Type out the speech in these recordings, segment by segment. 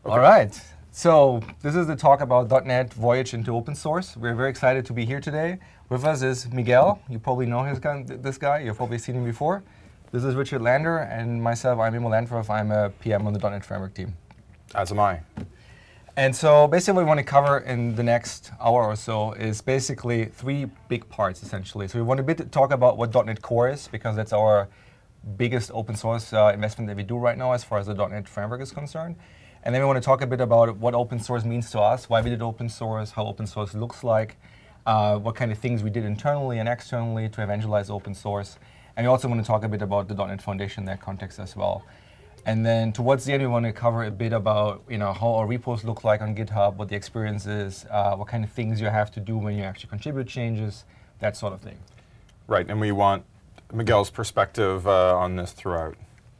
All right. So this is the talk about .NET Voyage into open source. We're very excited to be here today. With us is Miguel. You probably know this guy. You've probably seen him before. This is Richard Lander, and myself, I'm Imo Landorf. I'm a PM on the .NET Framework team. As am I. And so basically what we want to cover in the next hour or so is basically three big parts, essentially. So we want to talk about what .NET Core is, because that's our biggest open source investment that we do right now as far as the .NET Framework is concerned. And then we want to talk a bit about what open source means to us, why we did open source, how open source looks like, what kind of things we did internally and externally to evangelize open source. And we also want to talk a bit about the .NET Foundation in that context as well. And then towards the end, we want to cover a bit about how our repos look like on GitHub, what the experience is, what kind of things you have to do when you actually contribute changes, that sort of thing. Right, and we want Miguel's perspective on this throughout.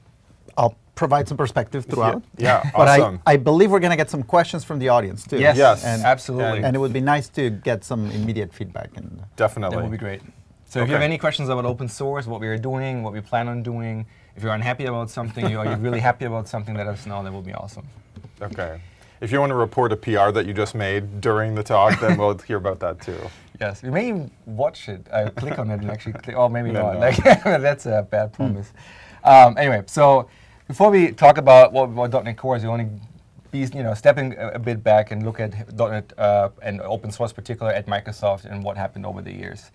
I'll provide some perspective throughout. Yeah, But awesome. I believe we're going to get some questions from the audience too. Yes, and, absolutely. And it would be nice to get some immediate feedback. And Definitely. That would be great. So if you have any questions about open source, what we are doing, what we plan on doing, if you're unhappy about something or you're really happy about something, let us know. That would be awesome. Okay. If you want to report a PR that you just made during the talk, then we'll hear about that too. Yes, we may even watch it. Click on it and actually click. Oh, maybe not. No. Like, that's a bad promise. Anyway, so before we talk about what .NET Core is, we want to be stepping a bit back and look at .NET and open source, particular at Microsoft, and what happened over the years.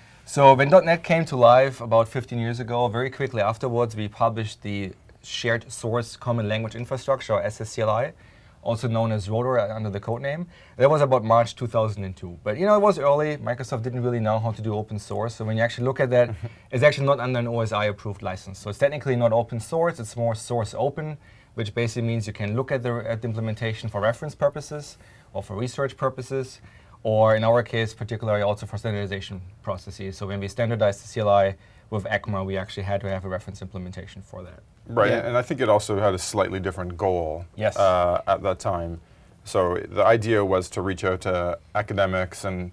So when .NET came to life about 15 years ago, very quickly afterwards, we published the Shared Source Common Language Infrastructure, or SSCLI, also known as Rotor under the code name. That was about March 2002. But it was early. Microsoft didn't really know how to do open source. So when you actually look at that, it's actually not under an OSI-approved license. So it's technically not open source. It's more source open, which basically means you can look at the implementation for reference purposes or for research purposes, or in our case, particularly also for standardization processes. So when we standardized the CLI with ECMA, we actually had to have a reference implementation for that. Right, Yeah. and I think it also had a slightly different goal Yes. At that time. So the idea was to reach out to academics and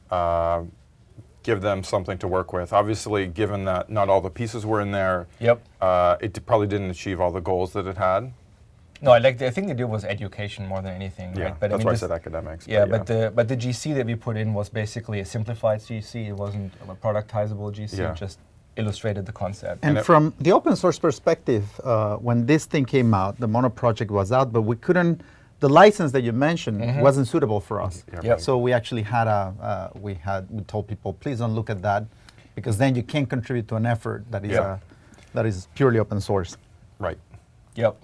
give them something to work with. Obviously, given that not all the pieces were in there, Yep. It probably didn't achieve all the goals that it had. No, I think the deal was education more than anything. Yeah, right? But that's why I said academics. Yeah, but the GC that we put in was basically a simplified GC. It wasn't a productizable GC. Yeah. It just illustrated the concept. And it- from the open source perspective, when this thing came out, the Mono project was out, but we couldn't. The license that you mentioned wasn't suitable for us. Yeah, Yep. right. So we actually had we told people, please don't look at that, because then you can't contribute to an effort that is Yeah. that is purely open source. Right. Yep.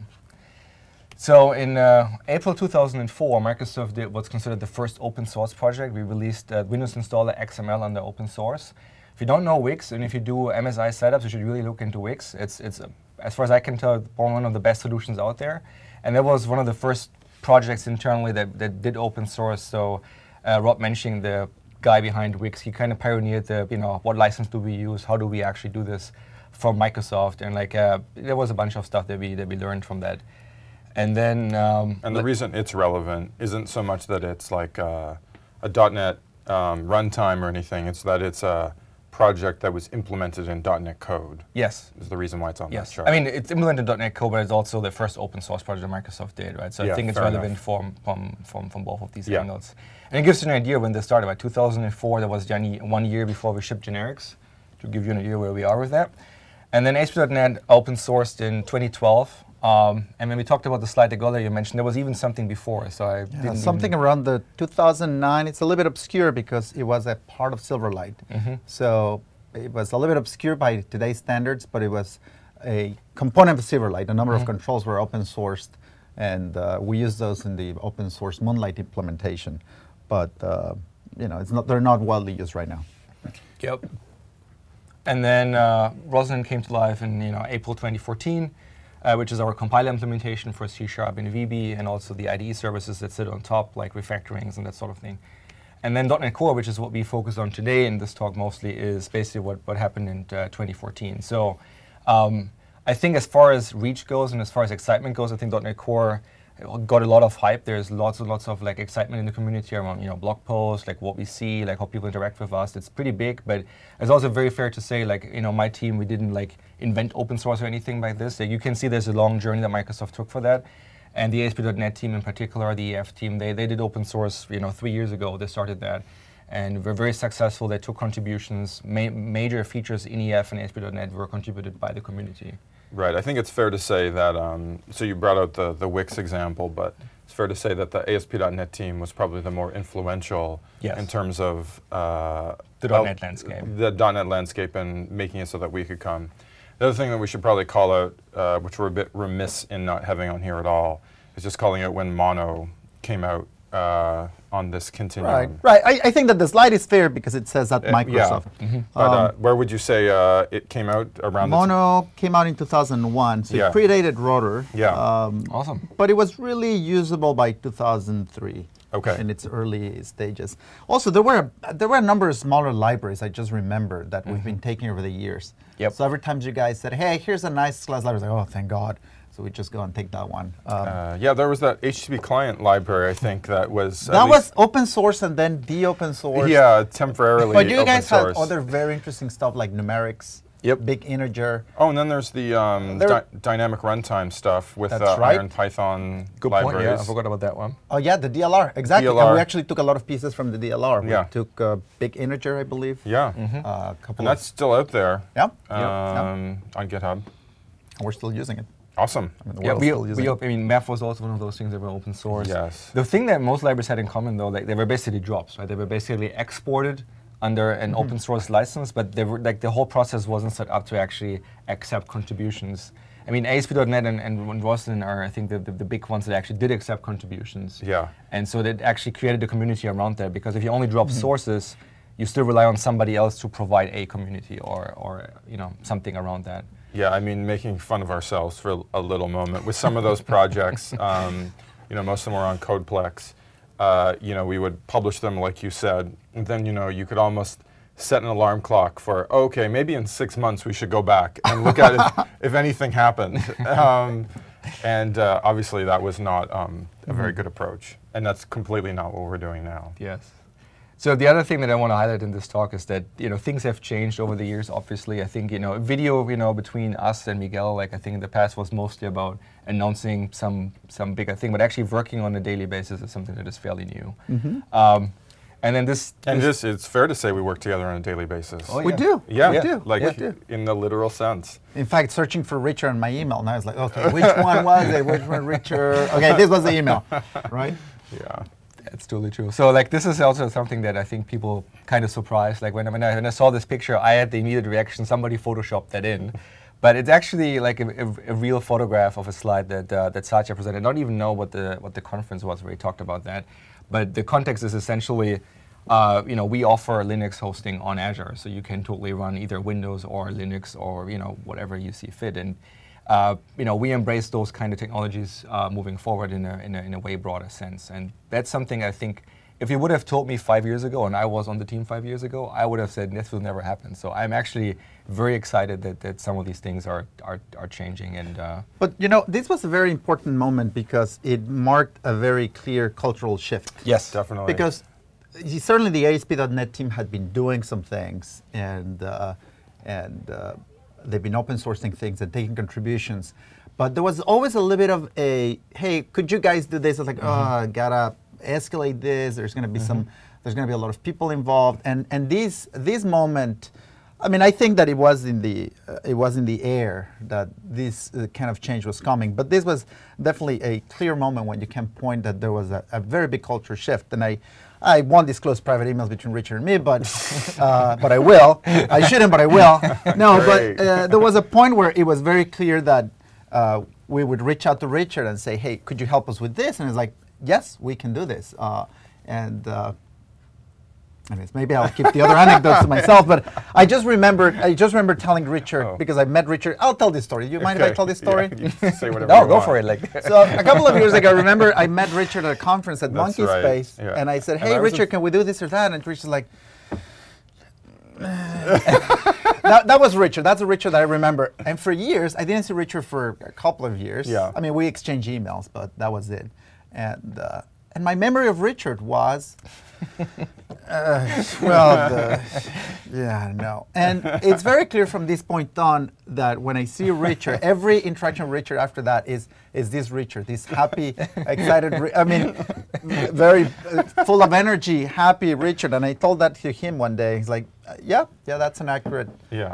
So in April 2004, Microsoft did what's considered the first open source project. We released Windows Installer XML under open source. If you don't know Wix, and if you do MSI setups, you should really look into Wix. It's as far as I can tell, one of the best solutions out there. And that was one of the first projects internally that did open source. So Rob mentioning the guy behind Wix, he kind of pioneered the, what license do we use, how do we actually do this for Microsoft, and there was a bunch of stuff that we learned from that. And then And the reason it's relevant isn't so much that it's like a .NET runtime or anything. It's that it's a project that was implemented in .NET code. yes. Is the reason why it's on that Yes, chart. I mean it's implemented in .NET Core, but it's also the first open source project that Microsoft did, right? So I Yeah, think it's fair relevant enough. from both of these Yeah. angles. And it gives you an idea when this started. By 2004, that was 1 year before we shipped generics, to give you an idea where we are with that. And then ASP.NET open sourced in 2012. And when we talked about the slide that you mentioned, there was even something before. So I didn't Something even, around the 2009. It's a little bit obscure because it was a part of Silverlight. So it was a little bit obscure by today's standards, but it was a component of Silverlight. A number of controls were open sourced, and we use those in the open source Moonlight implementation. But they're not widely used right now. Yep. And then Roslyn came to life in April 2014, which is our compiler implementation for C# and VB, and also the IDE services that sit on top, like refactorings and that sort of thing. And then .NET Core, which is what we focus on today in this talk mostly, is basically what happened in 2014. So I think as far as reach goes and as far as excitement goes, I think .NET Core got a lot of hype. There's lots and lots of excitement in the community around blog posts, what we see, how people interact with us. It's pretty big, but it's also very fair to say my team, we didn't invent open source or anything like this. You can see there's a long journey that Microsoft took for that. And the ASP.NET team in particular, the EF team, they did open source, 3 years ago. They started that, and were very successful. They took contributions. Major features in EF and ASP.NET were contributed by the community. Right. I think it's fair to say that. So you brought out the Wix example, but it's fair to say that the ASP.NET team was probably the more influential in terms of the .NET landscape. The .NET landscape and making it so that we could come. The other thing that we should probably call out, which we're a bit remiss in not having on here at all, is just calling out when Mono came out on this continuum. Right. I think that the slide is fair because it says at Microsoft. Yeah. But where would you say it came out around? Mono came out in 2001, so it predated Rotor. Yeah. Awesome. But it was really usable by 2003. Okay. In its early stages. Also, there were a number of smaller libraries I just remember that we've been taking over the years. Yep. So every time you guys said, "Hey, here's a nice class library," I was like, "Oh, thank God." So we just go and take that one. Yeah, there was that HTTP client library, I think, that was... That was open source and then de-open source. Yeah, temporarily But you guys open source. have other very interesting stuff like numerics, big integer. Oh, and then there's the dynamic runtime stuff with Iron Python Good libraries. point, yeah, I forgot about that one. Oh yeah, the DLR, exactly. DLR. And we actually took a lot of pieces from the DLR. Yeah. We took big integer, I believe. Yeah, A couple and that's still out there Yeah. on GitHub. And we're still using it. Awesome. I mean, the Yeah, world's still using it. I mean, Math was also one of those things that were open source. Yes. The thing that most libraries had in common, though, like they were basically drops, right? They were basically exported under an open source license, but they were, like the whole process wasn't set up to actually accept contributions. I mean, ASP.NET and Roslyn are, I think, the big ones that actually did accept contributions. Yeah. And so that actually created a community around that, because if you only drop sources, you still rely on somebody else to provide a community or something around that. Yeah, I mean, making fun of ourselves for a little moment with some of those projects. Most of them were on Codeplex. We would publish them, like you said, and then you could almost set an alarm clock for, okay, maybe in 6 months we should go back and look at if anything happened. Obviously that was not a very good approach, and that's completely not what we're doing now. Yes. So the other thing that I want to highlight in this talk is that things have changed over the years. Obviously, I think video between us and Miguel, like I think in the past was mostly about announcing some bigger thing, but actually working on a daily basis is something that is fairly new. And then it's fair to say we work together on a daily basis. Oh, yeah. We do. Yeah, we do. like we do. in the literal sense. In fact, searching for Richard in my email, now I was like, okay, which one was it? Which one, Richard? Okay, this was the email, right? Yeah. It's totally true. So like this is also something that I think people kind of surprised. Like when I saw this picture, I had the immediate reaction, somebody photoshopped that in. But it's actually like a real photograph of a slide that Satya presented. I don't even know what the conference was where he talked about that. But the context is essentially, we offer Linux hosting on Azure. So you can totally run either Windows or Linux or, whatever you see fit. And we embrace those kind of technologies moving forward in a way broader sense. And that's something I think, if you would have told me 5 years ago, and I was on the team 5 years ago, I would have said this will never happen. So I'm actually very excited that some of these things are changing. And but this was a very important moment because it marked a very clear cultural shift. yes, Definitely. Because certainly the ASP.NET team had been doing some things, and they've been open sourcing things and taking contributions. But there was always a little bit of hey, could you guys do this? I was like, I gotta escalate this. There's gonna be there's gonna be a lot of people involved, and this moment, I mean, I think that it was in the air that this kind of change was coming. But this was definitely a clear moment when you can point that there was a very big culture shift. And I won't disclose private emails between Richard and me, but I will. I shouldn't, but I will. No, Great. but there was a point where it was very clear that we would reach out to Richard and say, hey, could you help us with this? And he's like, yes, we can do this. Anyways, maybe I'll keep the other anecdotes to myself, but I just remember telling Richard, because I met Richard. I'll tell this story. You mind if I tell this story? Yeah, you say whatever no, you go want. for it. Like So a couple of years ago, I remember I met Richard at a conference at That's Monkey right, Space, yeah. and I said, And hey, I was Richard, can we do this or that? And Richard's like, that was Richard. That's the Richard that I remember. And for years, I didn't see Richard for a couple of years. Yeah. I mean, we exchanged emails, but that was it. And And my memory of Richard was, no. And it's very clear from this point on that when I see Richard, every interaction with Richard after that is this Richard, this happy, excited, very full of energy, happy Richard. And I told that to him one day. He's like, yeah, that's an accurate. Yeah.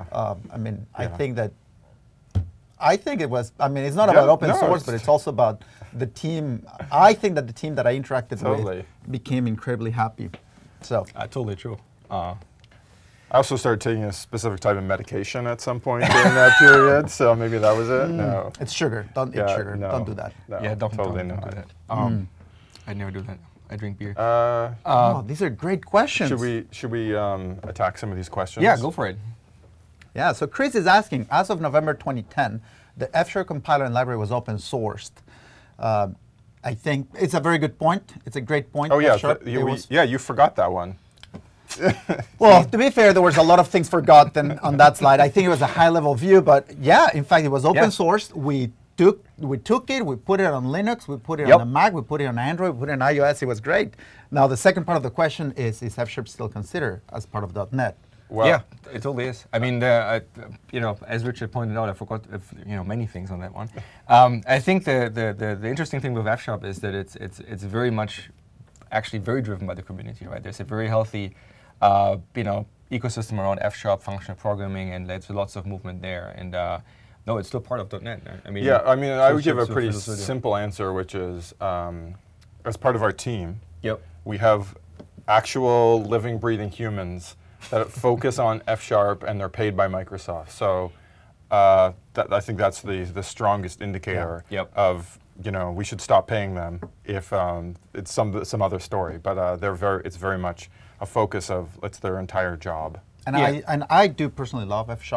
I think it was, it's not about open source, but it's also about the team. I think that the team that I interacted with became incredibly happy. So totally true. I also started taking a specific type of medication at some point during that period, so maybe that was it. No, it's sugar. Don't eat sugar. No, don't do that. No, don't do that. I never do that. I drink beer. These are great questions. Should we attack some of these questions? Yeah, go for it. Yeah, so Chris is asking, as of November 2010, the F# compiler and library was open sourced. I think it's a very good point. It's a great point. Oh yeah, you forgot that one. Well, to be fair, there was a lot of things forgotten on that slide. I think it was a high-level view, but yeah, in fact, it was open sourced. We took it, we put it on Linux, we put it on the Mac, we put it on Android, we put it on iOS. It was great. Now, the second part of the question is F# still considered as part of .NET? Well, yeah, it totally is. I mean, as Richard pointed out, I forgot many things on that one. I think the interesting thing with F# is that it's very much actually very driven by the community, right? There's a very healthy ecosystem around F# functional programming, and there's lots of movement there. And no, it's still part of .NET. I would give a pretty simple answer, which is as part of our team, we have actual living, breathing humans that focus on F# and they're paid by Microsoft. So I think that's the strongest indicator of we should stop paying them if it's some other story. But it's very much a focus of it's their entire job. And I do personally love F#.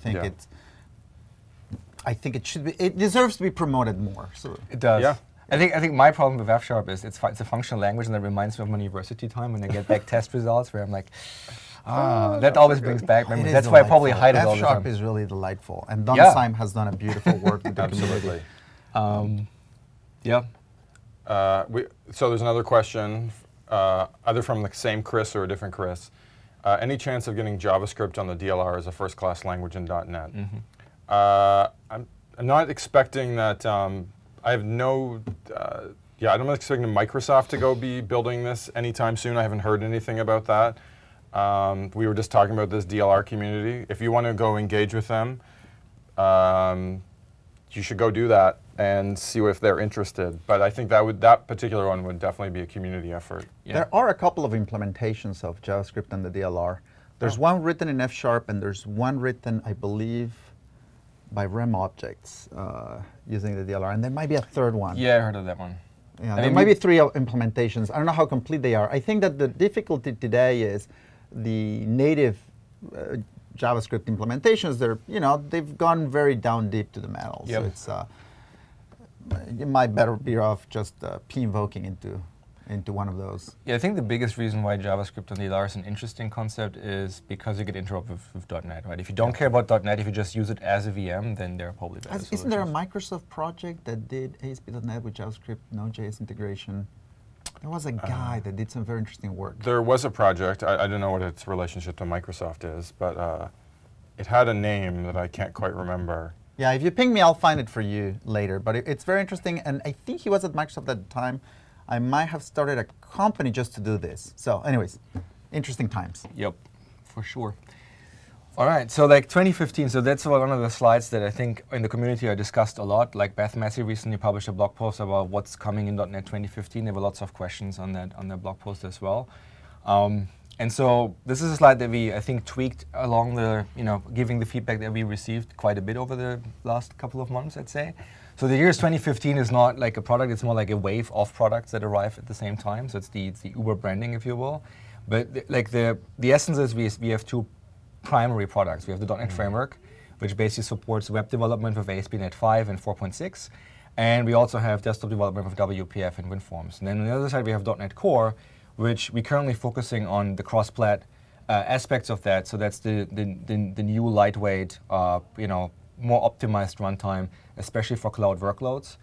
I think it should be. It deserves to be promoted more. So it does. Yeah. I think my problem with F# is it's a functional language, and that reminds me of my university time when I get back test results where I'm like, that always brings back memories. That's why I probably hide it all the time. F# is really delightful, and Don Syme has done a beautiful work with the community. So there's another question, either from the same Chris or a different Chris. Any chance of getting JavaScript on the DLR as a first-class language in .NET? Mm-hmm. I'm not expecting that. I have no. I'm not expecting Microsoft to go be building this anytime soon. I haven't heard anything about that. We were just talking about this DLR community. If you want to go engage with them, you should go do that and see if they're interested. But I think that particular one would definitely be a community effort. Yeah. There are a couple of implementations of JavaScript on the DLR. There's one written in F# and there's one written, I believe, by REM objects using the DLR. And there might be a third one. Yeah, I heard of that one. Yeah, there might be 3 implementations. I don't know how complete they are. I think that the difficulty today is the native JavaScript implementations. They've gone very down deep to the metal. Yep. So you might better be off just p-invoking into one of those. Yeah, I think the biggest reason why JavaScript on the DLR is an interesting concept is because you get interop with .NET, right? If you don't care about .NET, if you just use it as a VM, then they're probably better solutions. Isn't there a Microsoft project that did ASP.NET with JavaScript, Node.js integration? There was a guy that did some very interesting work. There was a project. I don't know what its relationship to Microsoft is, but it had a name that I can't quite remember. Yeah, if you ping me, I'll find it for you later. But it's very interesting, and I think he was at Microsoft at the time. I might have started a company just to do this. So anyways, interesting times. Yep, for sure. All right, so 2015, so that's one of the slides that I think in the community I discussed a lot. Like Beth Massey recently published a blog post about what's coming in .NET 2015. There were lots of questions on that blog post as well. And so this is a slide that we, I think, tweaked along the, giving the feedback that we received quite a bit over the last couple of months, I'd say. So the year 2015 is not like a product, it's more like a wave of products that arrive at the same time. So it's the Uber branding, if you will. But the essence is we have 2 primary products. We have the .NET Framework, which basically supports web development with ASP.NET 5 and 4.6. And we also have desktop development with WPF and WinForms. And then on the other side, we have .NET Core, which we're currently focusing on the cross-plat aspects of that. So that's the new lightweight, more optimized runtime, especially for cloud workloads.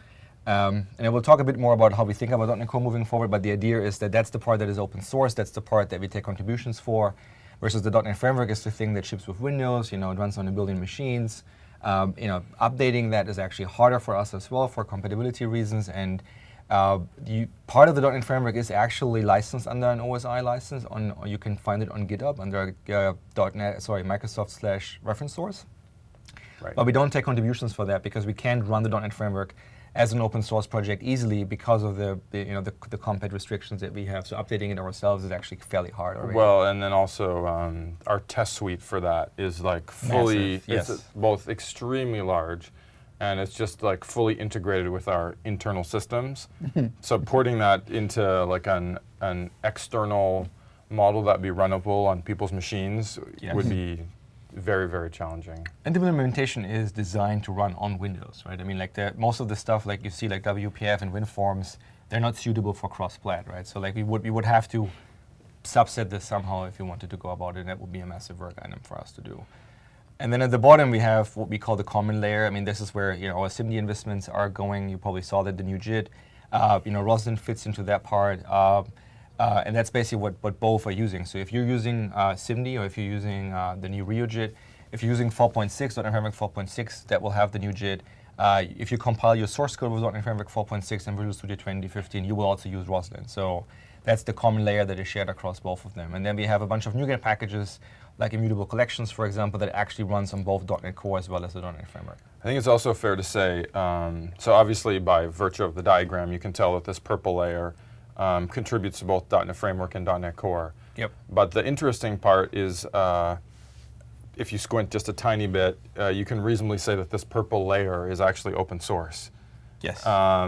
And we'll talk a bit more about how we think about .NET Core moving forward, but the idea is that that's the part that is open source, that's the part that we take contributions for, versus the .NET Framework is the thing that ships with Windows, it runs on a billion machines. Updating that is actually harder for us as well for compatibility reasons, and part of the .NET Framework is actually licensed under an OSI license. You can find it on GitHub under Microsoft/reference source. Right. But we don't take contributions for that because we can't run the .NET Framework as an open source project easily because of the compat restrictions that we have. So updating it ourselves is actually fairly hard already. Well, and then also our test suite for that is like fully, Massive, yes. it's both extremely large, and it's just like fully integrated with our internal systems. So porting that into like an external model that'd be runnable on people's machines Yes. would be very, very challenging. And the implementation is designed to run on Windows, right? I mean, like most of the stuff, like you see, like WPF and WinForms, they're not suitable for cross-plat, right? So like we would have to subset this somehow if you wanted to go about it, and that would be a massive work item for us to do. And then at the bottom we have what we call the common layer. I mean, this is where our SIMD investments are going. You probably saw that the new JIT, Roslyn fits into that part. And that's basically what both are using. So if you're using SIMD or if you're using the new Rio JIT, if you're using 4.6, .NET Framework 4.6, that will have the new JIT. If you compile your source code with .NET Framework 4.6 and Visual Studio 2015, you will also use Roslyn. So that's the common layer that is shared across both of them. And then we have a bunch of NuGet packages, like Immutable Collections, for example, that actually runs on both .NET Core as well as the .NET Framework. I think it's also fair to say, so obviously by virtue of the diagram, you can tell that this purple layer contributes to both .NET Framework and .NET Core. Yep. But the interesting part is, if you squint just a tiny bit, you can reasonably say that this purple layer is actually open source. Yes.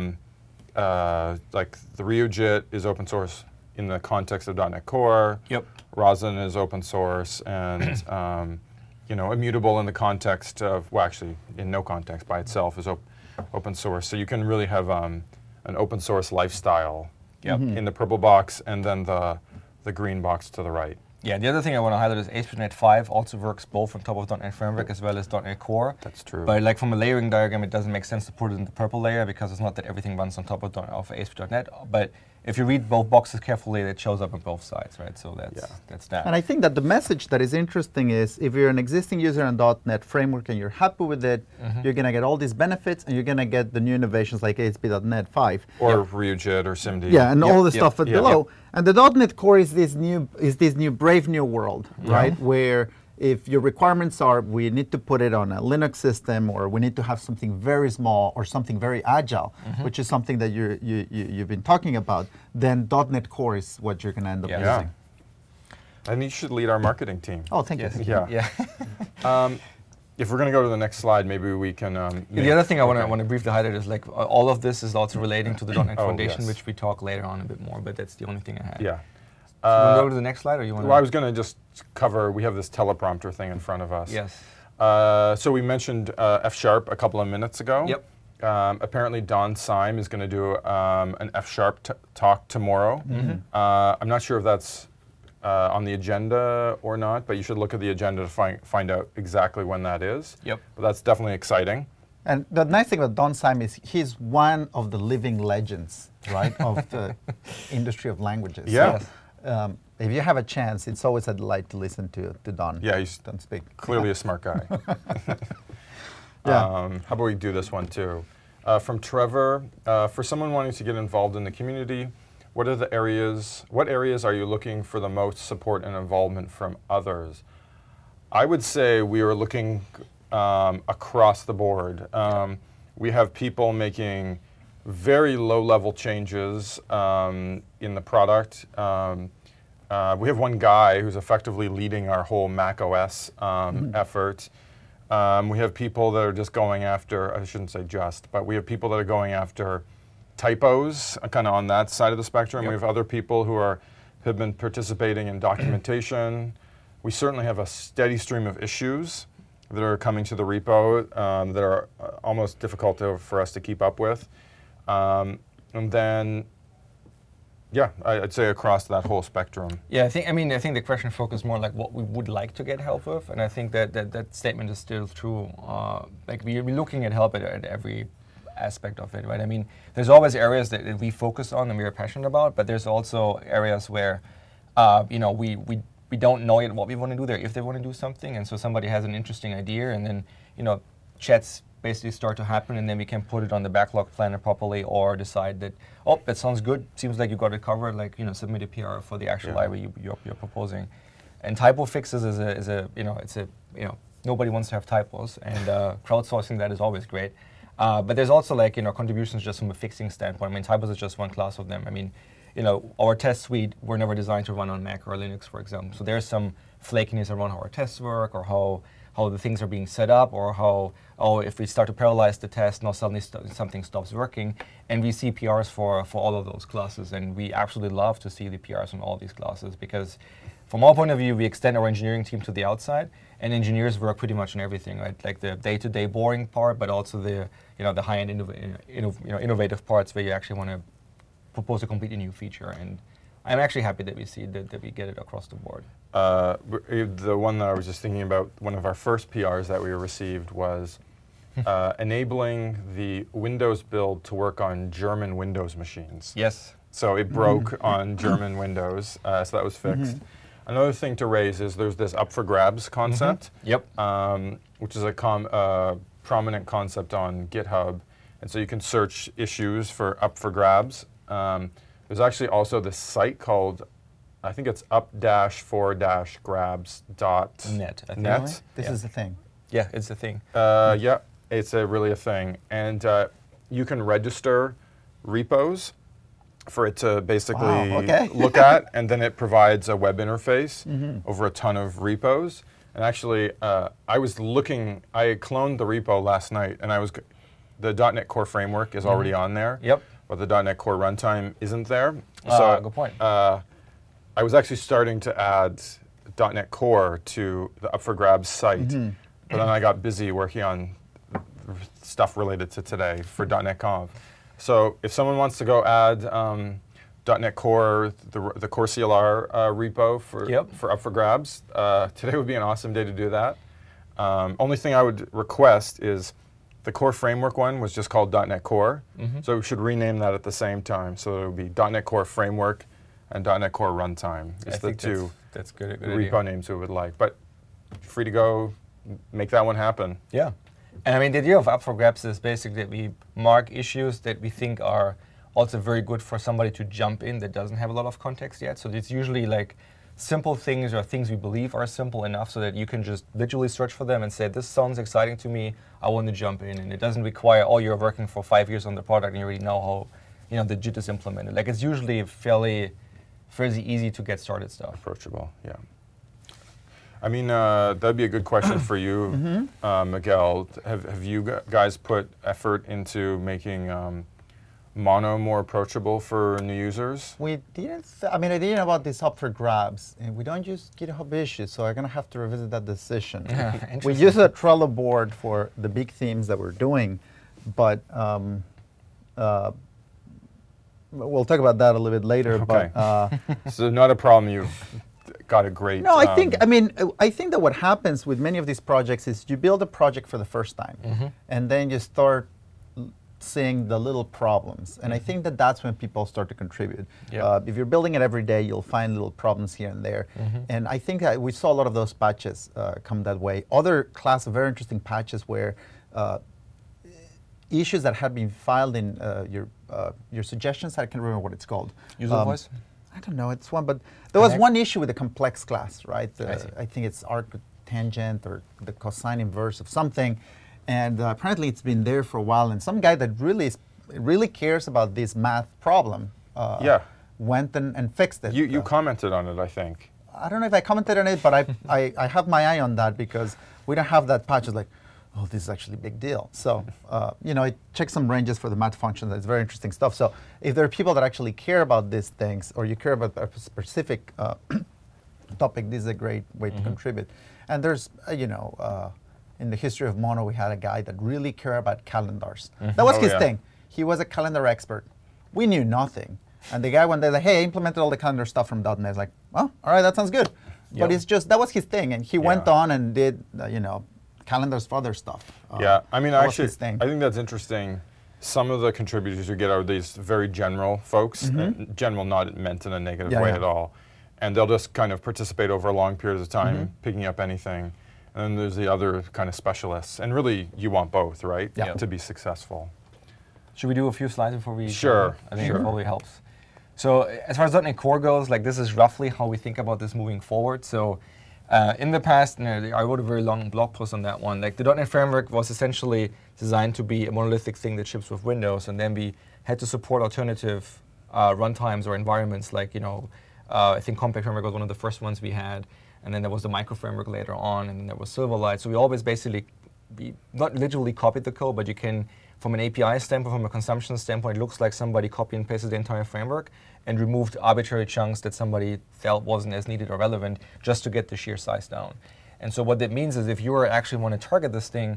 Like the Rio JIT is open source in the context of .NET Core. Yep. Roslyn is open source, and Immutable in the context of, well, actually in no context by itself is open source. So you can really have an open source lifestyle. Yep. In the purple box, and then the green box to the right. Yeah, the other thing I want to highlight is ASP.NET 5 also works both on top of .NET Framework as well as .NET Core. That's true. But like from a layering diagram, it doesn't make sense to put it in the purple layer because it's not that everything runs on top of ASP.NET. But if you read both boxes carefully, it shows up on both sides, right? So that's that. And I think that the message that is interesting is if you're an existing user on .NET Framework and you're happy with it, you're going to get all these benefits, and you're going to get the new innovations like ASP.NET 5. Or Rio JIT or SIMD. Yeah, and all the stuff Yep. below. And the .NET Core is this new brave new world, right? Where if your requirements are we need to put it on a Linux system, or we need to have something very small or something very agile, which is something that you've been talking about, then .NET Core is what you're going to end up Yeah. using. And you should lead our marketing team. Oh, thank Yes. you. Yeah. If we're going to go to the next slide, maybe we can. The other thing I want to briefly highlight is like all of this is also relating to the .NET Oh, Foundation, yes. which we talk later on a bit more, but that's the only thing I had. Yeah. You want to go to the next slide, or you want Well, I was going to just cover, we have this teleprompter thing in front of us. Yes. So we mentioned F# a couple of minutes ago. Yep. Apparently Don Syme is going to do an F# talk tomorrow. I'm not sure if that's on the agenda or not, but you should look at the agenda to find out exactly when that is. Yep. But that's definitely exciting. And the nice thing about Don Syme is he's one of the living legends, right, of the industry of languages. Yeah. So, if you have a chance, it's always a delight to listen to Don. Yeah, he's Don speak. clearly a smart guy. Yeah. How about we do this one too? From Trevor, for someone wanting to get involved in the community, what areas are you looking for the most support and involvement from others? I would say we are looking across the board. We have people making very low-level changes in the product. We have one guy who's effectively leading our whole Mac OS effort. We have people that are just going after, I shouldn't say just, but we have people that are going after typos, kind of on that side of the spectrum. Yep. We have other people who have been participating in documentation. We certainly have a steady stream of issues that are coming to the repo that are almost difficult for us to keep up with. And then, yeah, I'd say across that whole spectrum. Yeah, I think the question focused more like what we would like to get help with, and I think that statement is still true. Like we're looking at help at every aspect of it, right? I mean, there's always areas that we focus on and we are passionate about, but there's also areas where, we don't know yet what we want to do there, if they want to do something, and so somebody has an interesting idea, and then, chats basically start to happen, and then we can put it on the backlog planner properly, or decide that, oh, that sounds good, seems like you got it covered, like, submit a PR for the actual library you're proposing. And typo fixes nobody wants to have typos, and crowdsourcing that is always great. But there's also contributions just from a fixing standpoint. I mean, typos is just one class of them. I mean, our test suite were never designed to run on Mac or Linux, for example. So there's some flakiness around how our tests work, or how the things are being set up, or how, if we start to parallelize the test, now suddenly something stops working. And we see PRs for all of those classes, and we absolutely love to see the PRs on all these classes, because from our point of view, we extend our engineering team to the outside, and engineers work pretty much on everything, right? Like the day-to-day boring part, but also the the high-end innovative parts where you actually want to propose a completely new feature. And I'm actually happy that we see that we get it across the board. The one that I was just thinking about, one of our first PRs that we received was enabling the Windows build to work on German Windows machines. Yes. So it broke on German Windows, so that was fixed. Another thing to raise is there's this up for grabs concept, Yep. Which is a prominent concept on GitHub. And so you can search issues for up for grabs. There's actually also this site called, I think it's up-for-grabs.net. Net. This is the thing. Yeah, it's a thing. Yeah, it's really a thing. And you can register repos for it to basically look at, and then it provides a web interface over a ton of repos. And actually, I cloned the repo last night, and the .NET Core framework is already on there. Yep. But the .NET Core runtime isn't there. So good point. I was actually starting to add .NET Core to the Up for Grabs site, but then I got busy working on stuff related to today for .NET Conf. So if someone wants to go add .NET Core, the Core CLR repo for Up for Grabs, today would be an awesome day to do that. Only thing I would request is the Core Framework one was just called .NET Core, so we should rename that at the same time. So it would be .NET Core Framework and .NET Core Runtime. It's the two that's good repo names we would like. But free to go, make that one happen. Yeah. And I mean, the idea of Up for Grabs is basically that we mark issues that we think are also very good for somebody to jump in that doesn't have a lot of context yet. So it's usually like simple things, or things we believe are simple enough so that you can just literally search for them and say, this sounds exciting to me, I want to jump in. And it doesn't require, you're working for 5 years on the product and you already know how the JIT is implemented. Like, it's usually fairly easy to get started stuff. Approachable, yeah. I mean, that'd be a good question for you, Miguel. Have you guys put effort into making Mono more approachable for new users? We didn't. I didn't know about this Up for Grabs, and we don't use GitHub issues, so I'm gonna have to revisit that decision. Yeah, we use a Trello board for the big themes that we're doing, but we'll talk about that a little bit later. Okay. But so not a problem. You've got a great. No, I think that what happens with many of these projects is you build a project for the first time, and then you start seeing the little problems, and I think that that's when people start to contribute. Yep. If you're building it every day, you'll find little problems here and there, and I think that we saw a lot of those patches come that way. Other class of very interesting patches where issues that had been filed in your suggestions, I can't remember what it's called. User voice? I don't know, it's one, but there was one issue with the complex class, right? I think it's arctangent or the cosine inverse of something. And apparently it's been there for a while, and some guy that really cares about this math problem went and fixed it. You commented on it, I think. I don't know if I commented on it, but I have my eye on that because we don't have that patch. It's like, oh, this is actually a big deal. So, it checks some ranges for the math function. That's very interesting stuff. So if there are people that actually care about these things, or you care about a specific topic, this is a great way to contribute. And there's, in the history of Mono, we had a guy that really cared about calendars. That was his thing. He was a calendar expert. We knew nothing. And the guy one day, like, hey, I implemented all the calendar stuff from .NET. Like, well, all right, that sounds good. But it's just, that was his thing. And he went on and did, calendars for other stuff. I mean, that was actually, his thing. I think that's interesting. some of the contributors you get are these very general folks, general not meant in a negative way at all. And they'll just kind of participate over a long period of time, picking up anything. And then there's the other kind of specialists. And really, you want both, right? Yeah. To be successful. Should we do a few slides before we? Sure. I think it probably helps. So as far as .NET Core goes, like this is roughly how we think about this moving forward. So in the past, I wrote a very long blog post on that one. Like the .NET framework was essentially designed to be a monolithic thing that ships with Windows, and then we had to support alternative runtimes or environments. Like I think Compact Framework was one of the first ones we had. And then there was the Micro Framework later on, and then there was Silverlight. So we always basically, not literally copied the code, but you can, from an API standpoint, from a consumption standpoint, it looks like somebody copied and pasted the entire framework and removed arbitrary chunks that somebody felt wasn't as needed or relevant just to get the sheer size down. And so what that means is if you actually want to target this thing,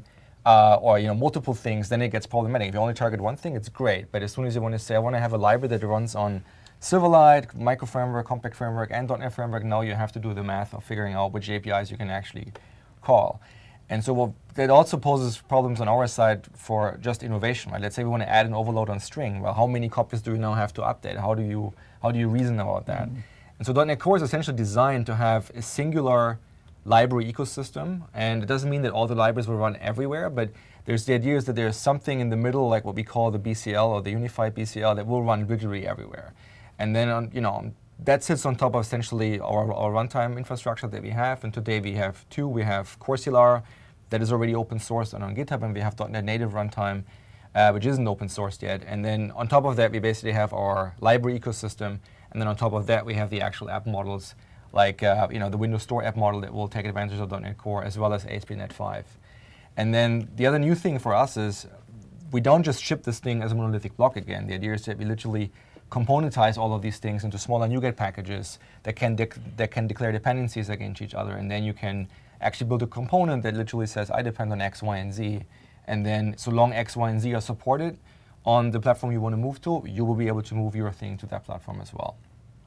or multiple things, then it gets problematic. If you only target one thing, it's great. But as soon as you want to say, I want to have a library that runs on Silverlight, Micro Framework, Compact Framework, and .NET Framework, now you have to do the math of figuring out which APIs you can actually call. And so that also poses problems on our side for just innovation, right? Let's say we want to add an overload on string. Well, how many copies do we now have to update? How do you reason about that? And so .NET Core is essentially designed to have a singular library ecosystem, and it doesn't mean that all the libraries will run everywhere, but there's the idea is that there's something in the middle, like what we call the BCL or the unified BCL, that will run literally everywhere. And then, that sits on top of essentially our runtime infrastructure that we have. And today we have two. We have Coursera that is already open source and on GitHub, and we have .NET Native runtime, which isn't open sourced yet. And then on top of that, we basically have our library ecosystem. And then on top of that, we have the actual app models, like the Windows Store app model that will take advantage of .NET Core, as well as ASP.NET 5. And then the other new thing for us is we don't just ship this thing as a monolithic block again. The idea is that we literally componentize all of these things into smaller NuGet packages that can declare dependencies against each other, and then you can actually build a component that literally says, I depend on X, Y, and Z, and then so long X, Y, and Z are supported on the platform you want to move to, you will be able to move your thing to that platform as well.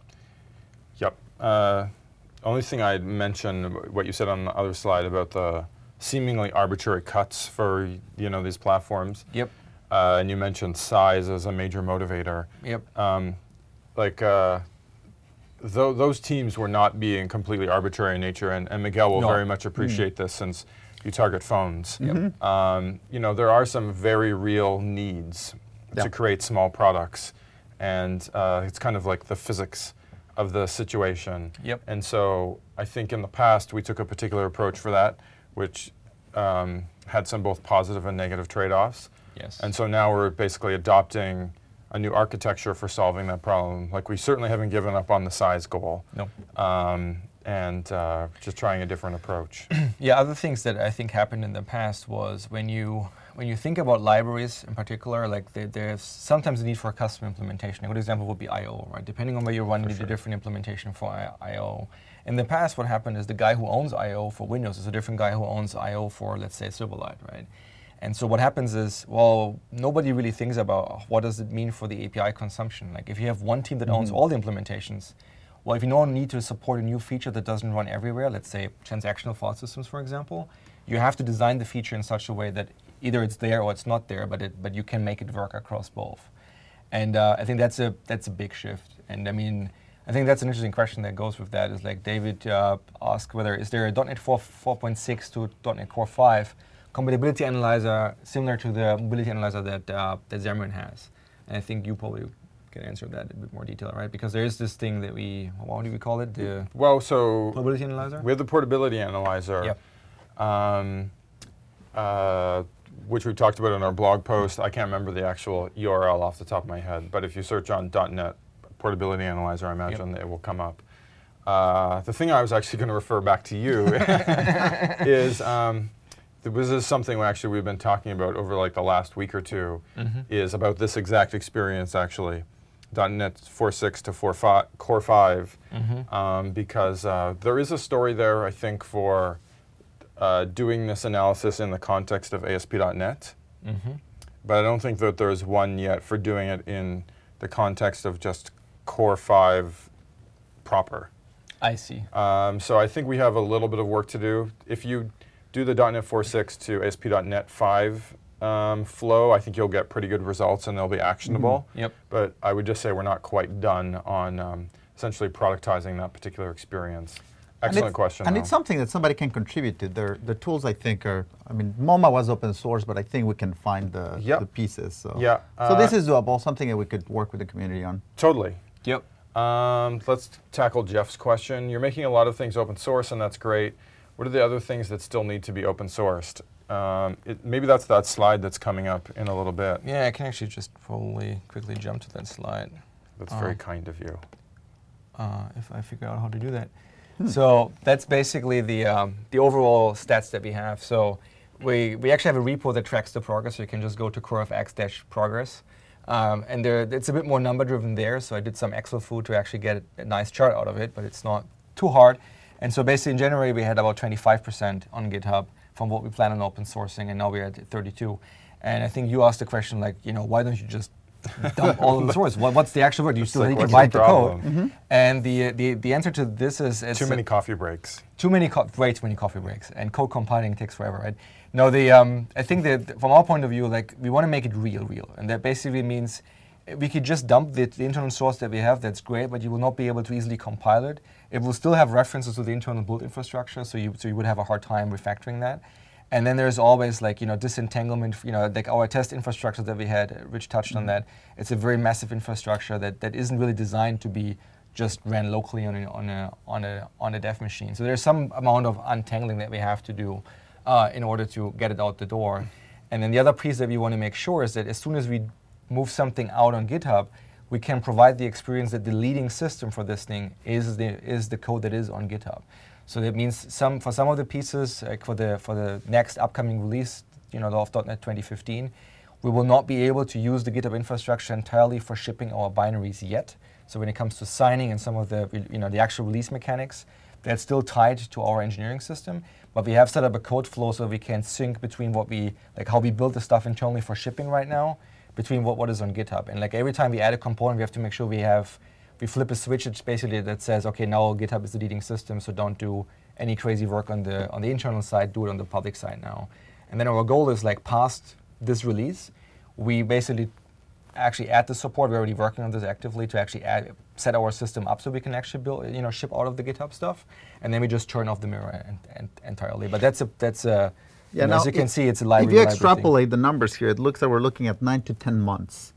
Yep. Only thing I'd mention, what you said on the other slide about the seemingly arbitrary cuts for these platforms. Yep. And you mentioned size as a major motivator. Yep. Those teams were not being completely arbitrary in nature, and Miguel will very much appreciate this since you target phones. Yep. There are some very real needs to create small products, and it's kind of like the physics of the situation. Yep. And so I think in the past we took a particular approach for that, which had some both positive and negative trade-offs. Yes. And so now we're basically adopting a new architecture for solving that problem. Like, we certainly haven't given up on the size goal. No. And just trying a different approach. Yeah, other things that I think happened in the past was when you think about libraries in particular, like there's sometimes a need for a custom implementation. A good example would be I/O, right? Depending on where you run, you need a different implementation for I/O. In the past, what happened is the guy who owns I/O for Windows is a different guy who owns I/O for, let's say, Silverlight, right? And so what happens is, well, nobody really thinks about what does it mean for the API consumption. Like, if you have one team that owns all the implementations, well, if you don't need to support a new feature that doesn't run everywhere, let's say transactional file systems, for example, you have to design the feature in such a way that either it's there or it's not there, but you can make it work across both. And I think that's a big shift. And I mean, I think that's an interesting question that goes with that. Is like David asked whether is there a .NET 4.6 to .NET Core 5 compatibility analyzer similar to the mobility analyzer that Xamarin has. And I think you probably can answer that in a bit more detail, right? Because there is this thing that what do we call it? The portability analyzer? We have the portability analyzer, yep. Which we talked about in our blog post. I can't remember the actual URL off the top of my head, but if you search on .NET portability analyzer, I imagine it will come up. The thing I was actually going to refer back to you is this is something actually we've been talking about over like the last week or two, is about this exact experience actually, .NET 4.6 to Core 5, because there is a story there, I think, for doing this analysis in the context of ASP.NET, but I don't think that there's one yet for doing it in the context of just Core 5 proper. I see. So I think we have a little bit of work to do. If you do the .NET 4.6 to ASP.NET 5 flow, I think you'll get pretty good results and they'll be actionable. Yep. But I would just say we're not quite done on essentially productizing that particular experience. Excellent question. And though. it's something that somebody can contribute to. The tools, I think, are, I mean, MoMA was open source, but I think we can find the pieces. So, Yeah, so this is doable, something that we could work with the community on. Totally. Yep. Let's tackle Jeff's question. You're making a lot of things open source, and that's great. What are the other things that still need to be open sourced? Maybe that's that slide that's coming up in a little bit. Yeah, I can actually just probably quickly jump to that slide. That's very kind of you. If I figure out how to do that. So that's basically the overall stats that we have. So we actually have a repo that tracks the progress. So you can just go to CoreFX-progress. And it's a bit more number driven there. So I did some Excel food to actually get a nice chart out of it, but it's not too hard. And so basically in January we had about 25% on GitHub from what we plan on open sourcing, and now we're at 32. And I think you asked the question like, why don't you just dump all of the source? What's the actual word? You still need to write the code. And the answer to this is too many coffee breaks. Way too many coffee breaks, and code compiling takes forever, right? No, I think that from our point of view, like we want to make it real, and that basically means we could just dump the internal source that we have. That's great, but you will not be able to easily compile it. It will still have references to the internal build infrastructure, so you would have a hard time refactoring that. And then there's always like disentanglement. Like our test infrastructure that we had. Rich touched on that. It's a very massive infrastructure that isn't really designed to be just ran locally on a dev machine. So there's some amount of untangling that we have to do in order to get it out the door. And then the other piece that we want to make sure is that as soon as we move something out on GitHub, we can provide the experience that the leading system for this thing is the code that is on GitHub. So that means for some of the pieces, like for the next upcoming release, of .NET 2015, we will not be able to use the GitHub infrastructure entirely for shipping our binaries yet. So when it comes to signing and some of the the actual release mechanics, that's still tied to our engineering system. But we have set up a code flow so we can sync between how we build the stuff internally for shipping right now, between what is on GitHub. And like every time we add a component, we have to make sure we flip a switch. It's basically that says, okay, now GitHub is the leading system, so don't do any crazy work on the internal side. Do it on the public side now. And then our goal is like past this release, we basically actually add the support. We're already working on this actively to actually set our system up so we can actually build, ship out of the GitHub stuff, and then we just turn off the mirror entirely. But that's as you can see, it's a library. If you extrapolate the numbers here, it looks like we're looking at 9 to 10 months.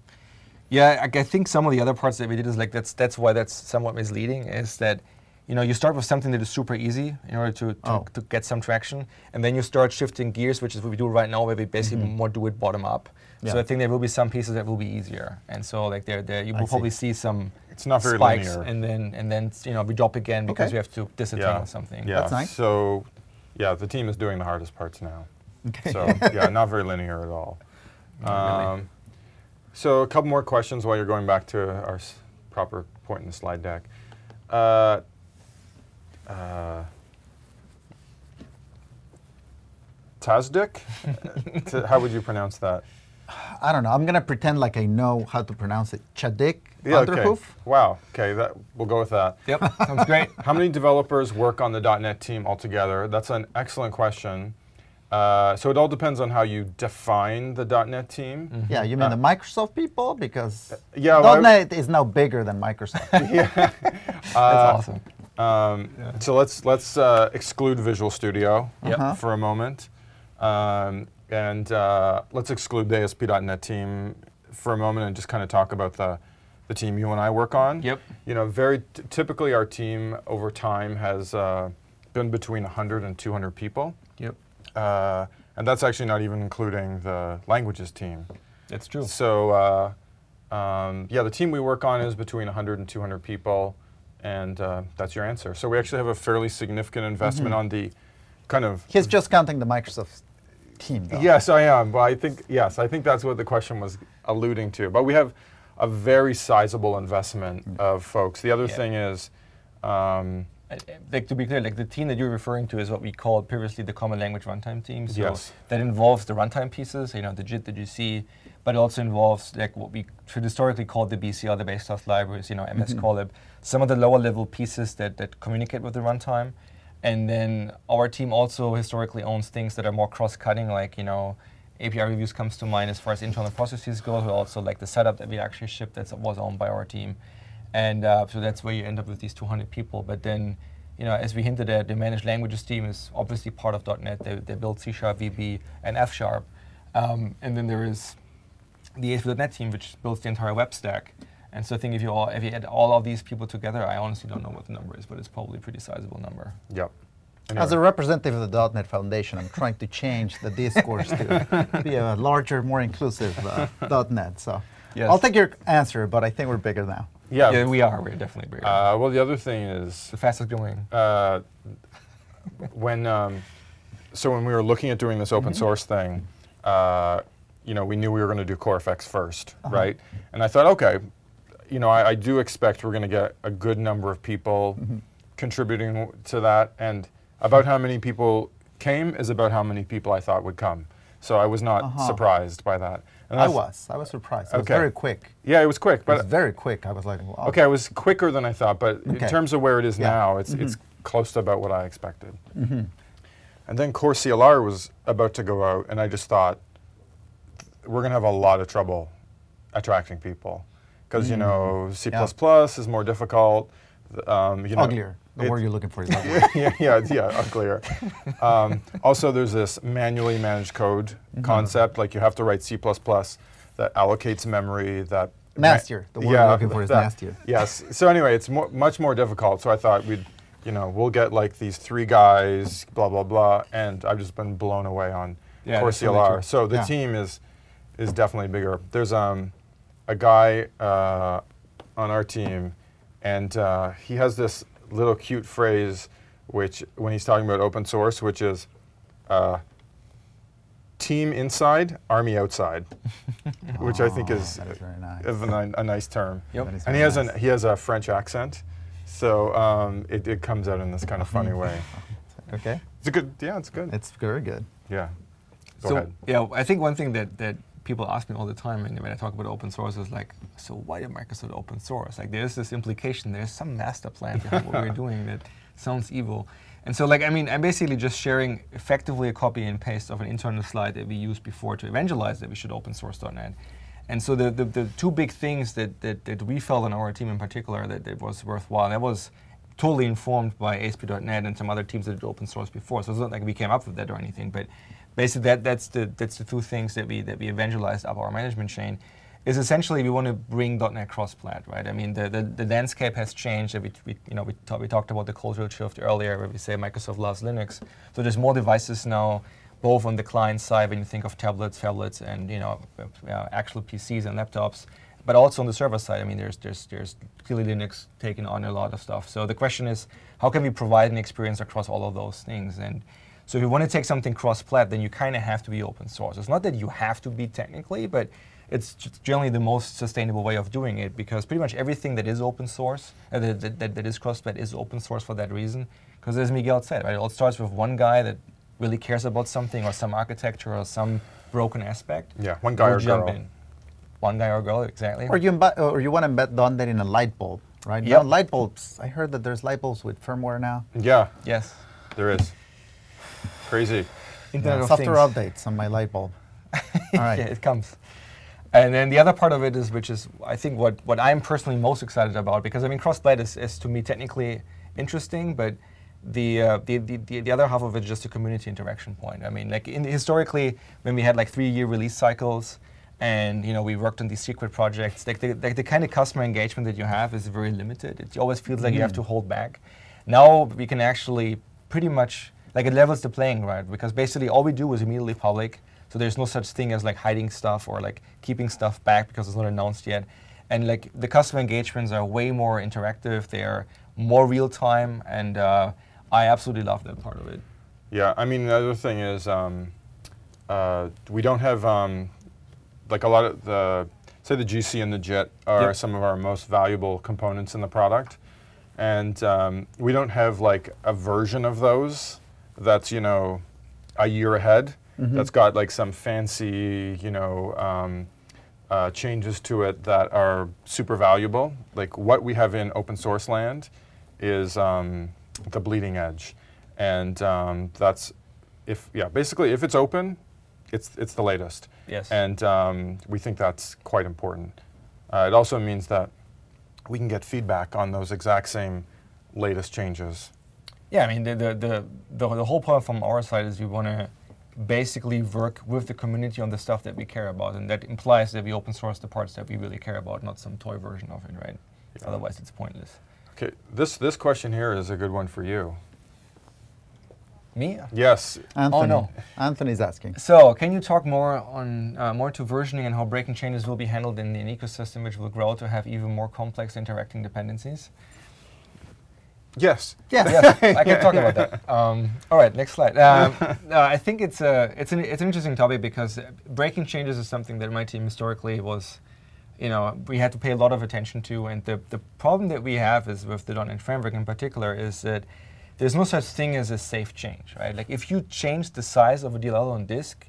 Yeah, I think some of the other parts that we did is like that's why that's somewhat misleading. Is that you start with something that is super easy in order to get some traction, and then you start shifting gears, which is what we do right now, where we basically more do it bottom up. Yeah. So I think there will be some pieces that will be easier, and so like there you will probably see some it's not very spikes, linear. and then we drop again because we have to disentangle something. Yeah, that's nice. So the team is doing the hardest parts now. Okay. So not very linear at all. Really. So a couple more questions while you're going back to our proper point in the slide deck. Tazdik? How would you pronounce that? I don't know. I'm going to pretend like I know how to pronounce it. Tzadik Yeah, Underhoof? okay. Wow. Okay, we'll go with that. Yep, sounds great. How many developers work on the .NET team altogether? That's an excellent question. So it all depends on how you define the .NET team. Mm-hmm. Yeah, you mean the Microsoft people? Because .NET is now bigger than Microsoft. That's awesome. So let's exclude Visual Studio for a moment. And let's exclude the ASP.NET team for a moment and just kind of talk about the team you and I work on. Yep. Very typically our team over time has been between 100 and 200 people. Yep. And that's actually not even including the languages team. That's true. So the team we work on is between 100 and 200 people, and that's your answer. So we actually have a fairly significant investment on the kind of... He's just counting the Microsoft team, though. Yes, I am. But I think that's what the question was alluding to. But we have a very sizable investment of folks. The other thing is... like to be clear, like the team that you're referring to is what we called previously the Common Language Runtime team. So yes. That involves the runtime pieces, the JIT, the GC, but it also involves like what we historically called the BCL, the base class libraries, MS Collab, some of the lower level pieces that communicate with the runtime. And then our team also historically owns things that are more cross-cutting, like API reviews comes to mind as far as internal processes go, but also like the setup that we actually shipped that was owned by our team. And so that's where you end up with these 200 people. But then, as we hinted at, the managed languages team is obviously part of .NET. They build C#, VB, and F#. And then there is the ASP.NET team, which builds the entire web stack. And so I think if you add all of these people together, I honestly don't know what the number is, but it's probably a pretty sizable number. Yep. As a representative of the .NET Foundation, I'm trying to change the discourse to be a larger, more inclusive .NET. So Yes. I'll take your answer, but I think we're bigger now. Yeah, we are. We're definitely bigger. Well, the other thing is the fastest growing. when we were looking at doing this open source thing, we knew we were going to do CoreFX first, right? And I thought, okay, I do expect we're going to get a good number of people contributing to that, and about how many people came is about how many people I thought would come. So I was not surprised by that. And I was surprised. It was very quick. Yeah, it was quick, but it was very quick. I was like, wow. Okay, it was quicker than I thought, but in terms of where it is now, it's close to about what I expected. And then Core CLR was about to go out, and I just thought, we're going to have a lot of trouble attracting people. Because, C++ is more difficult. Uglier. The word you're looking for is uglier. yeah, uglier. Also, there's this manually managed code concept, like you have to write C++ that allocates memory, that... Nastier. The word you're looking for is nastier. Yes. So anyway, it's much more difficult. So I thought we'll get like these 3 guys, blah, blah, blah, and I've just been blown away on Core CLR. Really so the team is definitely bigger. There's a guy on our team, and he has this little cute phrase, which when he's talking about open source, which is team inside, army outside, which I think is very nice. a nice term. Yep. And he has a French accent, so it comes out in this kind of funny way. Okay. It's good. Yeah, it's good. It's very good. Yeah. Go ahead. Yeah, I think one thing that people ask me all the time when I talk about open source is like, so why did Microsoft open source? Like there's this implication, there's some master plan behind what we're doing that sounds evil. And so I'm basically just sharing effectively a copy and paste of an internal slide that we used before to evangelize that we should open source .NET. And so the 2 big things that we felt on our team in particular that was worthwhile, that was totally informed by ASP.NET and some other teams that did open source before. So it's not like we came up with that or anything, but basically that's the 2 things that we evangelized up our management chain. Is essentially we want to bring .NET cross-plat, right? I mean the landscape has changed. We talked about the cultural shift earlier, where we say Microsoft loves Linux. So there's more devices now, both on the client side when you think of tablets, phablets, and actual PCs and laptops, but also on the server side. I mean there's clearly Linux taking on a lot of stuff. So the question is, how can we provide an experience across all of those things? And so if you want to take something cross-plat, then you kind of have to be open source. It's not that you have to be technically, but it's generally the most sustainable way of doing it, because pretty much everything that is open source, that is cross-plat, is open source for that reason. Because as Miguel said, right, it all starts with one guy that really cares about something or some architecture or some broken aspect. Yeah, one guy or girl. One guy or girl, exactly. Or you want to embed .NET in a light bulb, right? Yep. Now, light bulbs, I heard that there's light bulbs with firmware now. Yeah. Yes. There is. Crazy. Software updates on my light bulb. All right. Yeah, it comes. And then the other part of it is, which is I think what I'm personally most excited about, because I mean cross-plat is to me technically interesting, but the other half of it is just a community interaction point. I mean, like historically, when we had like 3-year release cycles, and we worked on these secret projects, like the kind of customer engagement that you have is very limited. It always feels like you have to hold back. Now we can actually pretty much, like it levels the playing, right? Because basically all we do is immediately public. So there's no such thing as like hiding stuff or like keeping stuff back because it's not announced yet. And like the customer engagements are way more interactive. They are more real time, and I absolutely love that part of it. Yeah, I mean the other thing is we don't have like a lot of the GC and the JIT are some of our most valuable components in the product, and we don't have like a version of those that's a year ahead. That's got like some fancy, changes to it that are super valuable. Like what we have in open source land is the bleeding edge, and that's basically if it's open, it's the latest. Yes. And we think that's quite important. It also means that we can get feedback on those exact same latest changes. Yeah, I mean, the whole point from our side is we want to basically work with the community on the stuff that we care about, and that implies that we open source the parts that we really care about, not some toy version of it, right? Yeah. Otherwise, it's pointless. Okay, this question here is a good one for you. Me? Yes. Anthony. Oh, no. Anthony's asking. So, can you talk more on more to versioning and how breaking changes will be handled in an ecosystem which will grow to have even more complex interacting dependencies? Yes. Yes. Yes, I can talk about that. All right, next slide. I think it's an interesting topic because breaking changes is something that my team historically was, we had to pay a lot of attention to. And the problem that we have is with the .NET Framework in particular is that there's no such thing as a safe change, right? Like if you change the size of a DLL on disk,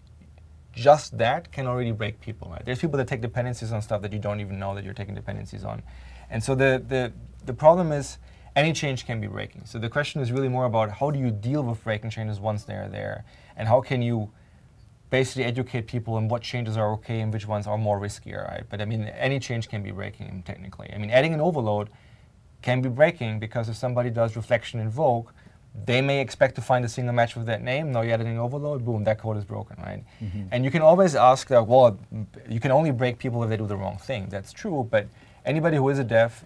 just that can already break people, right? There's people that take dependencies on stuff that you don't even know that you're taking dependencies on. And so the problem is, any change can be breaking. So the question is really more about how do you deal with breaking changes once they're there, and how can you basically educate people on what changes are okay and which ones are more riskier, right? But I mean, any change can be breaking technically. I mean, adding an overload can be breaking because if somebody does reflection invoke, they may expect to find a single match with that name. Now you added an overload, boom, that code is broken, right? Mm-hmm. And you can always ask, well, you can only break people if they do the wrong thing. That's true, but anybody who is a dev,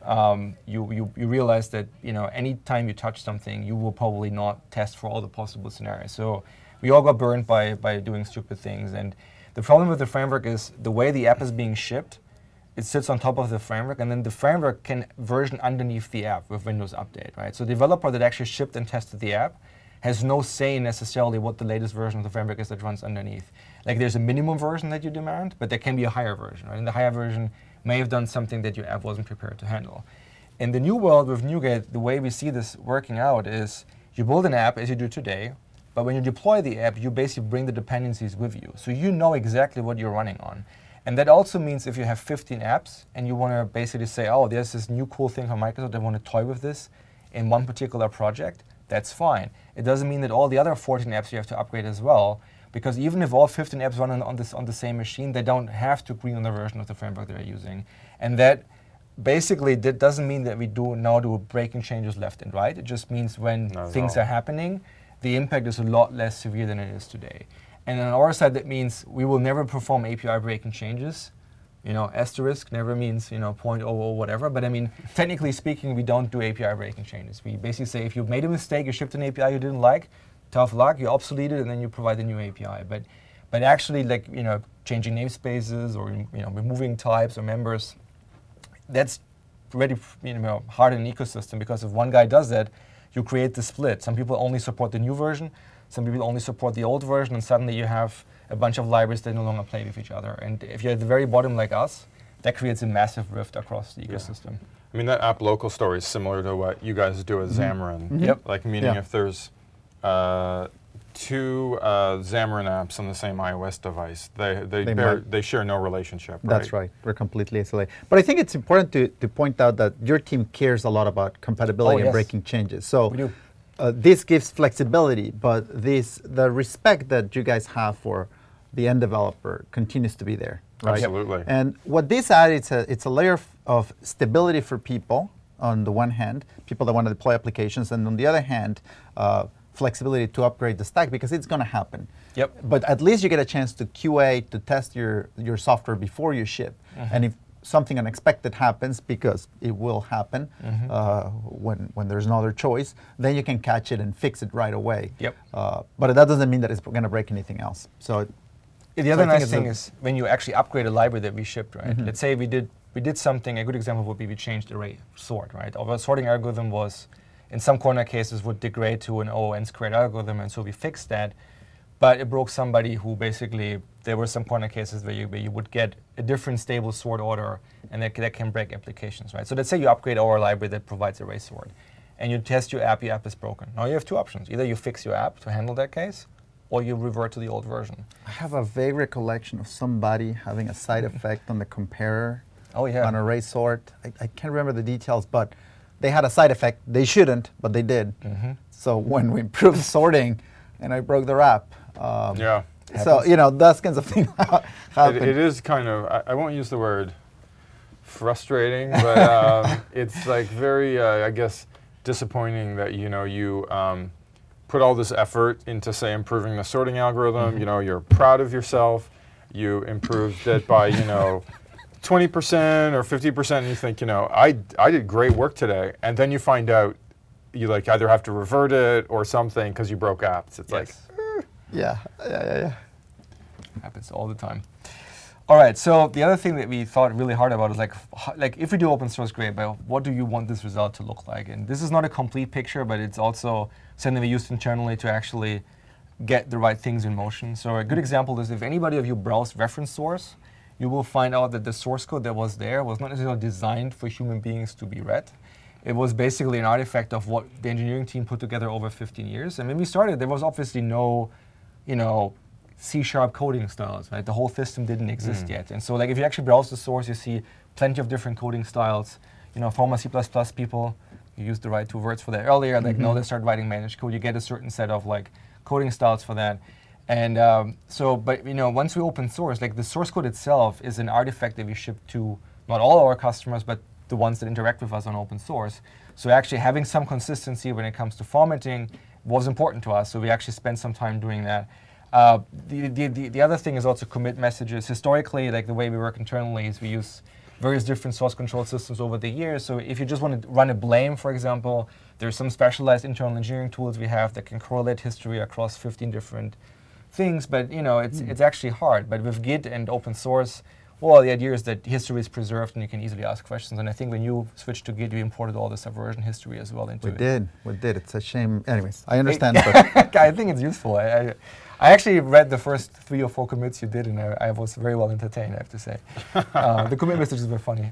you realize that any time you touch something, you will probably not test for all the possible scenarios. So we all got burned by doing stupid things. And the problem with the framework is the way the app is being shipped, it sits on top of the framework, and then the framework can version underneath the app with Windows Update, right? So the developer that actually shipped and tested the app has no say necessarily what the latest version of the framework is that runs underneath. Like there's a minimum version that you demand, but there can be a higher version, right? And the higher version may have done something that your app wasn't prepared to handle. In the new world with NuGet, the way we see this working out is you build an app as you do today, but when you deploy the app, you basically bring the dependencies with you. So you know exactly what you're running on. And that also means if you have 15 apps and you want to basically say, oh, there's this new cool thing from Microsoft, I want to toy with this in one particular project, that's fine. It doesn't mean that all the other 14 apps you have to upgrade as well, because even if all 15 apps run on the same machine, they don't have to agree on the version of the framework they're using. And that basically that doesn't mean that we now do breaking changes left and right. It just means when things are happening, the impact is a lot less severe than it is today. And on our side, that means we will never perform API breaking changes. Asterisk never means 0.00 whatever. But I mean, technically speaking, we don't do API breaking changes. We basically say if you made a mistake, you shipped an API you didn't like, tough luck, you obsolete it, and then you provide a new API. But actually, like changing namespaces or removing types or members, that's really hard in an ecosystem because if one guy does that, you create the split. Some people only support the new version. Some people only support the old version, and suddenly you have a bunch of libraries that no longer play with each other. And if you're at the very bottom like us, that creates a massive rift across the ecosystem. Yeah. I mean, that app local story is similar to what you guys do with Xamarin. Mm-hmm. Yep. Like, meaning if there's two Xamarin apps on the same iOS device, they share no relationship, right? That's right. We're completely isolated. But I think it's important to point out that your team cares a lot about compatibility and breaking changes. So we do. This gives flexibility, but the respect that you guys have for the end developer continues to be there. Right? Absolutely. And what this adds, it's a layer of stability for people on the one hand, people that want to deploy applications, and on the other hand, flexibility to upgrade the stack because it's going to happen. Yep. But at least you get a chance to QA, to test your software before you ship. Mm-hmm. And if something unexpected happens, because it will happen when there's no other choice, then you can catch it and fix it right away. Yep. But that doesn't mean that it's going to break anything else. So the other nice thing is when you actually upgrade a library that we shipped, right? Mm-hmm. Let's say we did something. A good example would be we changed array sort, right? Our sorting algorithm was, in some corner cases, would degrade to an OON squared algorithm, and so we fixed that. But it broke somebody who basically, there were some corner cases where you would get a different stable sort order, and that can break applications, right? So let's say you upgrade our library that provides array sort, and you test your app is broken. Now you have two options. Either you fix your app to handle that case, or you revert to the old version. I have a vague recollection of somebody having a side effect on the comparer on array sort. I can't remember the details, but they had a side effect. They shouldn't, but they did. Mm-hmm. So when we improved sorting and I broke their app, So, you know, those kinds of things happen. It is kind of, I won't use the word frustrating, but it's like very, I guess, disappointing that, you know, you put all this effort into, say, improving the sorting algorithm, you know, you're proud of yourself, you improved it by, you know, 20% or 50%, and you think, you know, I did great work today, and then you find out you like either have to revert it or something because you broke apps. It's like, yeah. Happens all the time. All right, so the other thing that we thought really hard about is like if we do open source, great, but what do you want this result to look like? And this is not a complete picture, but it's also something we used internally to actually get the right things in motion. So a good example is if anybody of you browse reference source, you will find out that the source code that was there was not necessarily designed for human beings to be read. It was basically an artifact of what the engineering team put together over 15 years. And when we started, there was obviously no, you know, C# coding styles, right? The whole system didn't exist yet. And so like if you actually browse the source, you see plenty of different coding styles. You know, former C++ people, you used the right two words for that earlier, like now they start writing managed code, you get a certain set of like coding styles for that. And but you know, once we open source, like the source code itself is an artifact that we ship to not all our customers, but the ones that interact with us on open source. So actually having some consistency when it comes to formatting was important to us. So we actually spent some time doing that. The other thing is also commit messages. Historically, like the way we work internally is we use various different source control systems over the years. So if you just want to run a blame, for example, there's some specialized internal engineering tools we have that can correlate history across 15 different things, but you know, it's actually hard. But with Git and open source, well, the idea is that history is preserved and you can easily ask questions. And I think when you switched to Git, you imported all the subversion history as well into it. We did. It's a shame. Anyways, I understand. But I think it's useful. I actually read the first 3 or 4 commits you did, and I was very well entertained, I have to say. The commit messages were funny.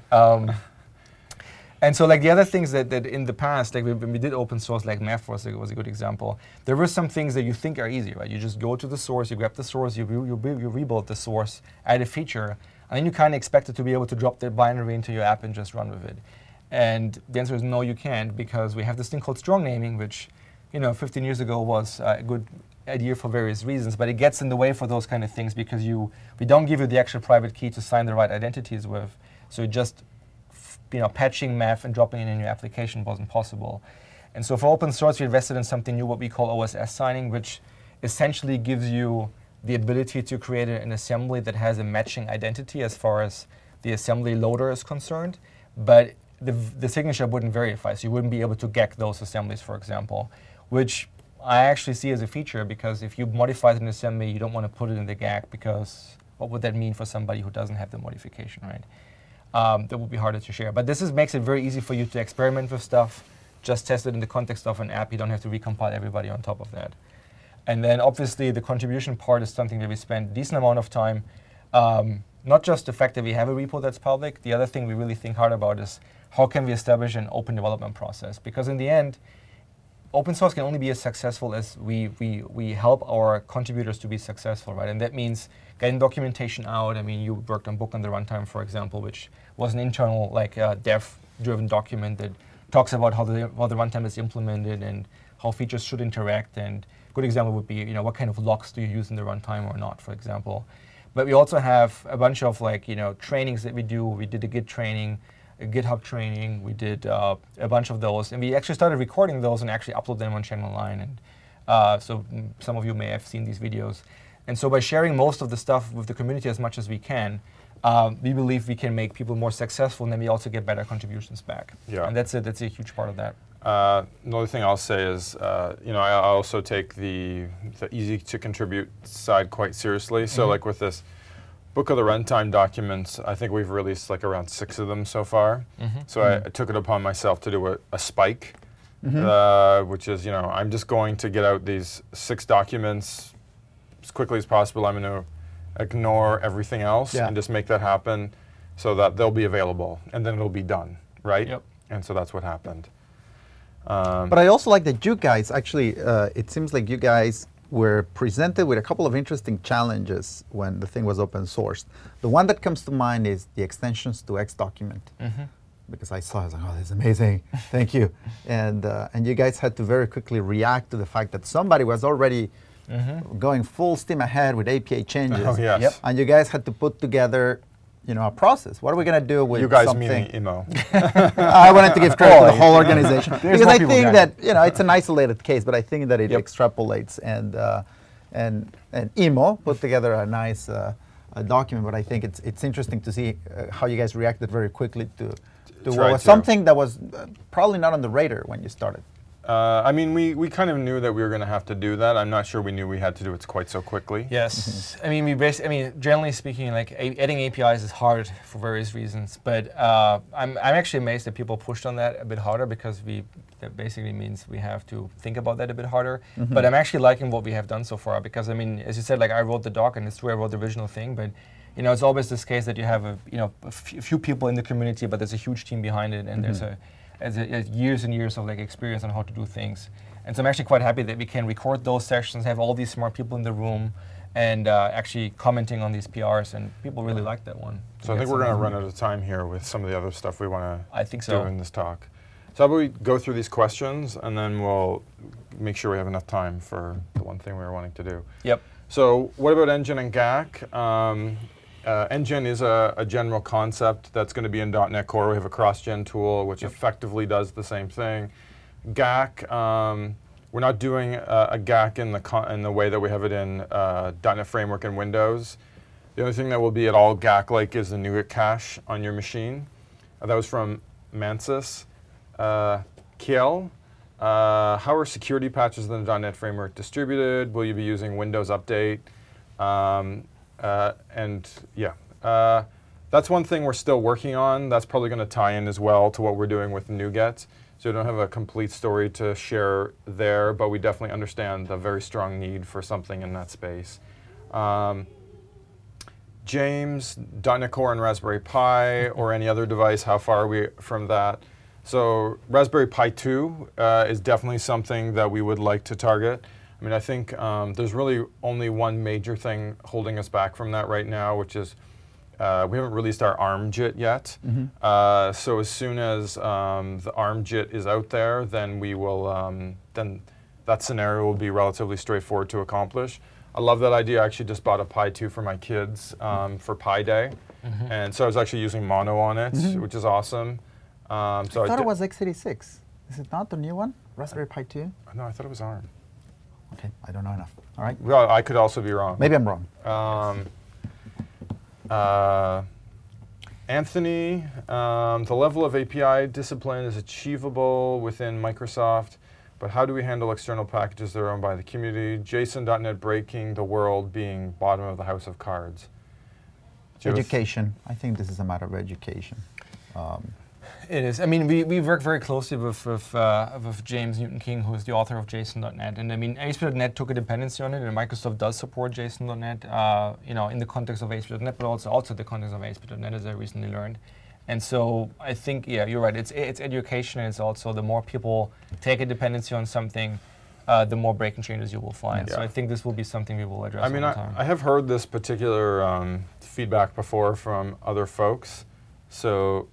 And so like the other things that in the past, like when we did open source, like MathWorks was a good example, there were some things that you think are easy, right? You just go to the source, you grab the source, you rebuild the source, add a feature, and then you kind of expect it to be able to drop that binary into your app and just run with it. And the answer is no, you can't, because we have this thing called strong naming, which, you know, 15 years ago was a good idea for various reasons, but it gets in the way for those kind of things because we don't give you the actual private key to sign the right identities with. So it just, you know, patching math and dropping it in your application wasn't possible. And so for open source, we invested in something new, what we call OSS signing, which essentially gives you the ability to create an assembly that has a matching identity as far as the assembly loader is concerned, but the signature wouldn't verify, so you wouldn't be able to GAC those assemblies, for example, which I actually see as a feature, because if you modify an assembly, you don't want to put it in the GAC, because what would that mean for somebody who doesn't have the modification, right? That would be harder to share. But this makes it very easy for you to experiment with stuff, just test it in the context of an app. You don't have to recompile everybody on top of that. And then obviously the contribution part is something that we spend a decent amount of time. Not just the fact that we have a repo that's public. The other thing we really think hard about is how can we establish an open development process? Because in the end, open source can only be as successful as we help our contributors to be successful, right? And that means getting documentation out. I mean, you worked on Book on the Runtime, for example, which was an internal dev-driven document that talks about how the runtime is implemented and how features should interact. And a good example would be, you know, what kind of locks do you use in the runtime or not, for example. But we also have a bunch of trainings that we do. We did a Git training, a GitHub training. We did a bunch of those, and we actually started recording those and actually upload them on Channel 9. And so some of you may have seen these videos. And so by sharing most of the stuff with the community as much as we can, we believe we can make people more successful, and then we also get better contributions back. Yeah. And that's a huge part of that. Another thing I'll say is, I also take the easy to contribute side quite seriously. So like with this Book of the Runtime documents, I think we've released like around 6 of them so far. So I took it upon myself to do a spike, which is, I'm just going to get out these 6 documents as quickly as possible. I'm going to ignore everything else and just make that happen so that they'll be available, and then it'll be done, right? Yep. And so that's what happened. But I also like that you guys, actually, it seems like you guys were presented with a couple of interesting challenges when the thing was open sourced. The one that comes to mind is the extensions to Xdocument. Because I saw it, I was like, oh, this is amazing, thank you. And you guys had to very quickly react to the fact that somebody was already going full steam ahead with API changes. Oh, yes. Yep. And you guys had to put together, a process. What are we going to do with You guys something? meaning emo. I wanted to give credit to the whole organization because more I people think behind that it's an isolated case, but I think that it extrapolates and Emo put together a nice document. But I think it's interesting to see how you guys reacted very quickly to what was something that was probably not on the radar when you started. I mean, we kind of knew that we were going to have to do that. I'm not sure we knew we had to do it quite so quickly. Yes, I mean, generally speaking, like adding APIs is hard for various reasons. But I'm actually amazed that people pushed on that a bit harder because that basically means we have to think about that a bit harder. But I'm actually liking what we have done so far because I mean, as you said, like I wrote the doc and it's true I wrote the original thing, but it's always this case that you have a few people in the community, but there's a huge team behind it, and there's years and years of like experience on how to do things. And so I'm actually quite happy that we can record those sessions, have all these smart people in the room, and actually commenting on these PRs, and people really like that one. So I think we're going to run out of time here with some of the other stuff we want to do in this talk. So how about we go through these questions, and then we'll make sure we have enough time for the one thing we were wanting to do. Yep. So what about Engine and GAC? Engine is a general concept that's going to be in .NET Core. We have a cross-gen tool which effectively does the same thing. GAC, we're not doing a GAC in the way that we have it in .NET Framework and Windows. The only thing that will be at all GAC-like is the NuGet cache on your machine. That was from Mansis. Kiel, how are security patches in the .NET Framework distributed? Will you be using Windows Update? That's one thing we're still working on. That's probably going to tie in as well to what we're doing with NuGet. So we don't have a complete story to share there, but we definitely understand the very strong need for something in that space. James, .NET Core and Raspberry Pi or any other device, how far are we from that? So Raspberry Pi 2 is definitely something that we would like to target. I mean, I think there's really only one major thing holding us back from that right now, which is we haven't released our ARM JIT yet. So as soon as the ARM JIT is out there, then we will, then that scenario will be relatively straightforward to accomplish. I love that idea. I actually just bought a Pi 2 for my kids for Pi Day. And so I was actually using Mono on it, which is awesome. I thought it was x86. Is it not the new one? Raspberry Pi 2? No, I thought it was ARM. Okay, I don't know enough. All right. Well, I could also be wrong. Maybe I'm wrong. Anthony, the level of API discipline is achievable within Microsoft, but how do we handle external packages that are owned by the community? JSON.NET breaking the world being bottom of the house of cards. Education. I think this is a matter of education. It is. I mean, we work very closely with James Newton-King, who is the author of JSON.NET. And I mean, ASP.NET took a dependency on it, and Microsoft does support JSON.NET, in the context of ASP.NET, but also the context of ASP.NET, as I recently learned. And so I think, yeah, you're right. It's education, and it's also the more people take a dependency on something, the more breaking changes you will find. Yeah. So I think this will be something we will address I mean, over time. I have heard this particular feedback before from other folks. So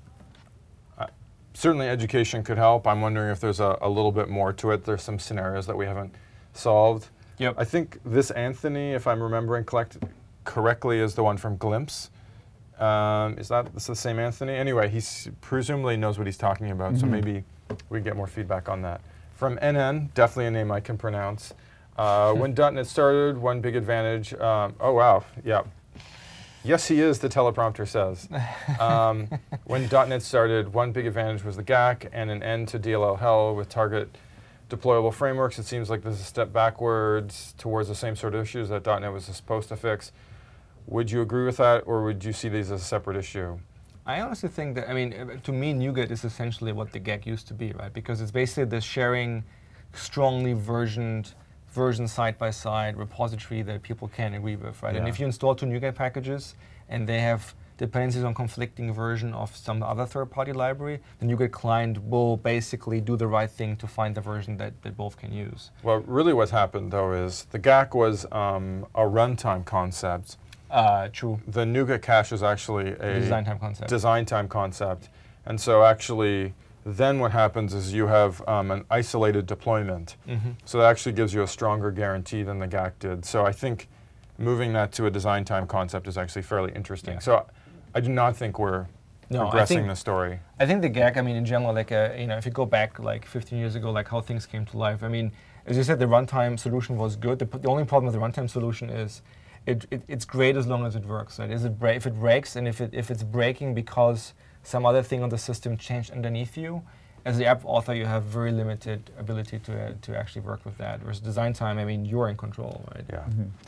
certainly education could help. I'm wondering if there's a little bit more to it. There's some scenarios that we haven't solved. Yep. I think this Anthony, if I'm remembering correctly, is the one from Glimpse. Is that the same Anthony? Anyway, he presumably knows what he's talking about, so maybe we can get more feedback on that. From NN, definitely a name I can pronounce. When .NET started, one big advantage, oh wow, yeah. Yes, he is, the teleprompter says. When .NET started, one big advantage was the GAC and an end to DLL hell with target deployable frameworks. It seems like this is a step backwards towards the same sort of issues that .NET was supposed to fix. Would you agree with that, or would you see these as a separate issue? I honestly think that, I mean, to me, NuGet is essentially what the GAC used to be, right? Because it's basically the sharing strongly version side-by-side repository that people can agree with, right? Yeah. And if you install 2 NuGet packages and they have dependencies on conflicting version of some other third-party library, the NuGet client will basically do the right thing to find the version that both can use. Well, really what's happened, though, is the GAC was a runtime concept. True. The NuGet cache is actually a Design time concept. Design time concept. And so actually, then what happens is you have an isolated deployment. So that actually gives you a stronger guarantee than the GAC did. So I think moving that to a design time concept is actually fairly interesting. Yeah. So I do not think we're progressing the story. I think the GAC, I mean, in general, like, if you go back like 15 years ago, like how things came to life, I mean, as you said, the runtime solution was good. The only problem with the runtime solution is it's great as long as it works. Right? If it breaks, and if it's breaking because some other thing on the system changed underneath you, as the app author, you have very limited ability to actually work with that. Whereas design time, I mean, you're in control, right? Yeah.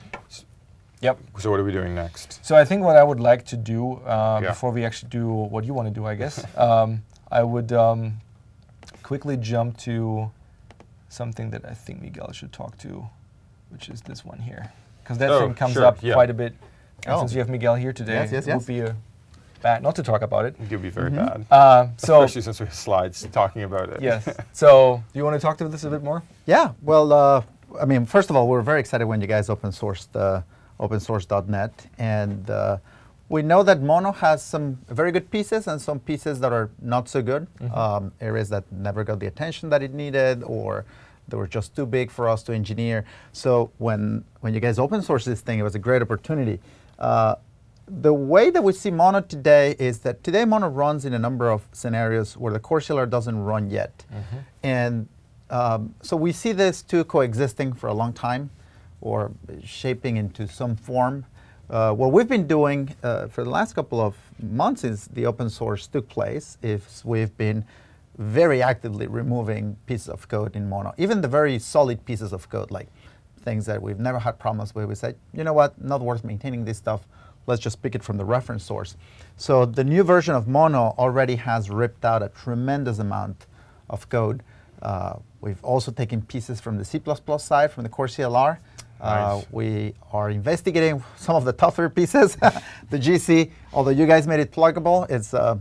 Yep. So what are we doing next? So I think what I would like to do before we actually do what you want to do, I guess, I would quickly jump to something that I think Miguel should talk to, which is this one here, because that thing comes up quite a bit. And since you have Miguel here today, it would be bad not to talk about it. It would be very bad. Especially since we have slides talking about it. Yes. So do you want to talk to this a bit more? Yeah. Well, I mean, first of all, we're very excited when you guys open sourced opensource.net, and we know that Mono has some very good pieces and some pieces that are not so good, areas that never got the attention that it needed, or they were just too big for us to engineer. So when you guys open source this thing, it was a great opportunity. The way that we see Mono today is that today Mono runs in a number of scenarios where the core CLR doesn't run yet. And so we see this two coexisting for a long time, or shaping into some form. What we've been doing for the last couple of months since the open source took place is we've been very actively removing pieces of code in Mono, even the very solid pieces of code, like things that we've never had problems with. We said, you know what, not worth maintaining this stuff. Let's just pick it from the reference source. So the new version of Mono already has ripped out a tremendous amount of code. We've also taken pieces from the C++ side, from the core CLR. Nice. We are investigating some of the tougher pieces, the GC. Although you guys made it pluggable,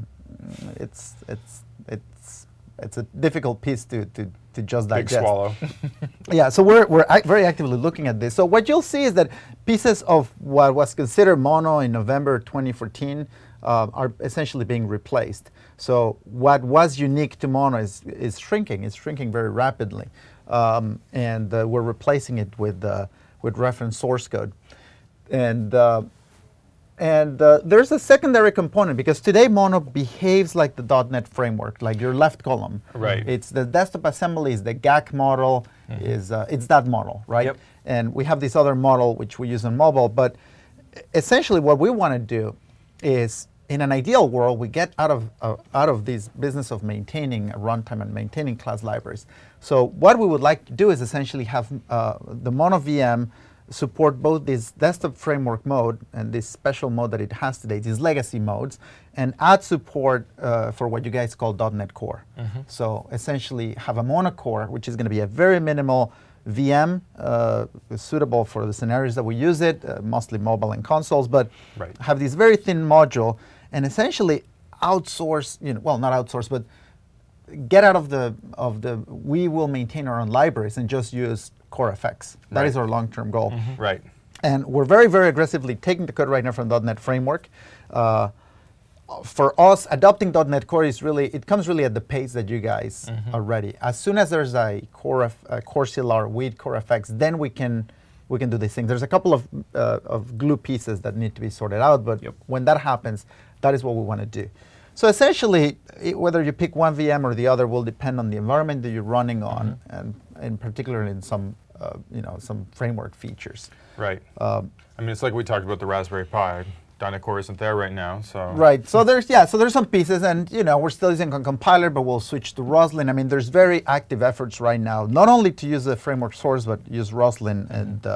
it's a difficult piece to just digest. Big swallow. Yeah, so we're very actively looking at this. So what you'll see is that pieces of what was considered Mono in November 2014 are essentially being replaced. So what was unique to Mono is shrinking. It's shrinking very rapidly, and we're replacing it with reference source code. And there's a secondary component, because today Mono behaves like the .NET framework, like your left column. Right. It's the desktop assembly is the GAC model, it's that model, right? Yep. And we have this other model which we use on mobile. But essentially what we want to do is, in an ideal world, we get out of this business of maintaining a runtime and maintaining class libraries. So what we would like to do is essentially have the Mono VM support both this desktop framework mode and this special mode that it has today, these legacy modes, and add support for what you guys call .NET Core. So essentially have a Mono Core, which is going to be a very minimal VM, suitable for the scenarios that we use it, mostly mobile and consoles, but have this very thin module, and essentially outsource, well, not outsource, but get out of the we will maintain our own libraries and just use CoreFX. That is our long-term goal. Right. And we're very, very aggressively taking the code right now from .NET Framework. For us, adopting .NET Core is really, it comes really at the pace that you guys are ready. As soon as there's a Core CLR with CoreFX, then we can do these things. There's a couple of glue pieces that need to be sorted out, but when that happens, that is what we want to do. So essentially, whether you pick one VM or the other will depend on the environment that you're running on, and in particular in some framework features. Right. I mean, it's like we talked about the Raspberry Pi. .NET Core isn't there right now, so. Right. So there's some pieces, and we're still using a compiler, but we'll switch to Roslyn. I mean, there's very active efforts right now, not only to use the framework source, but use Roslyn,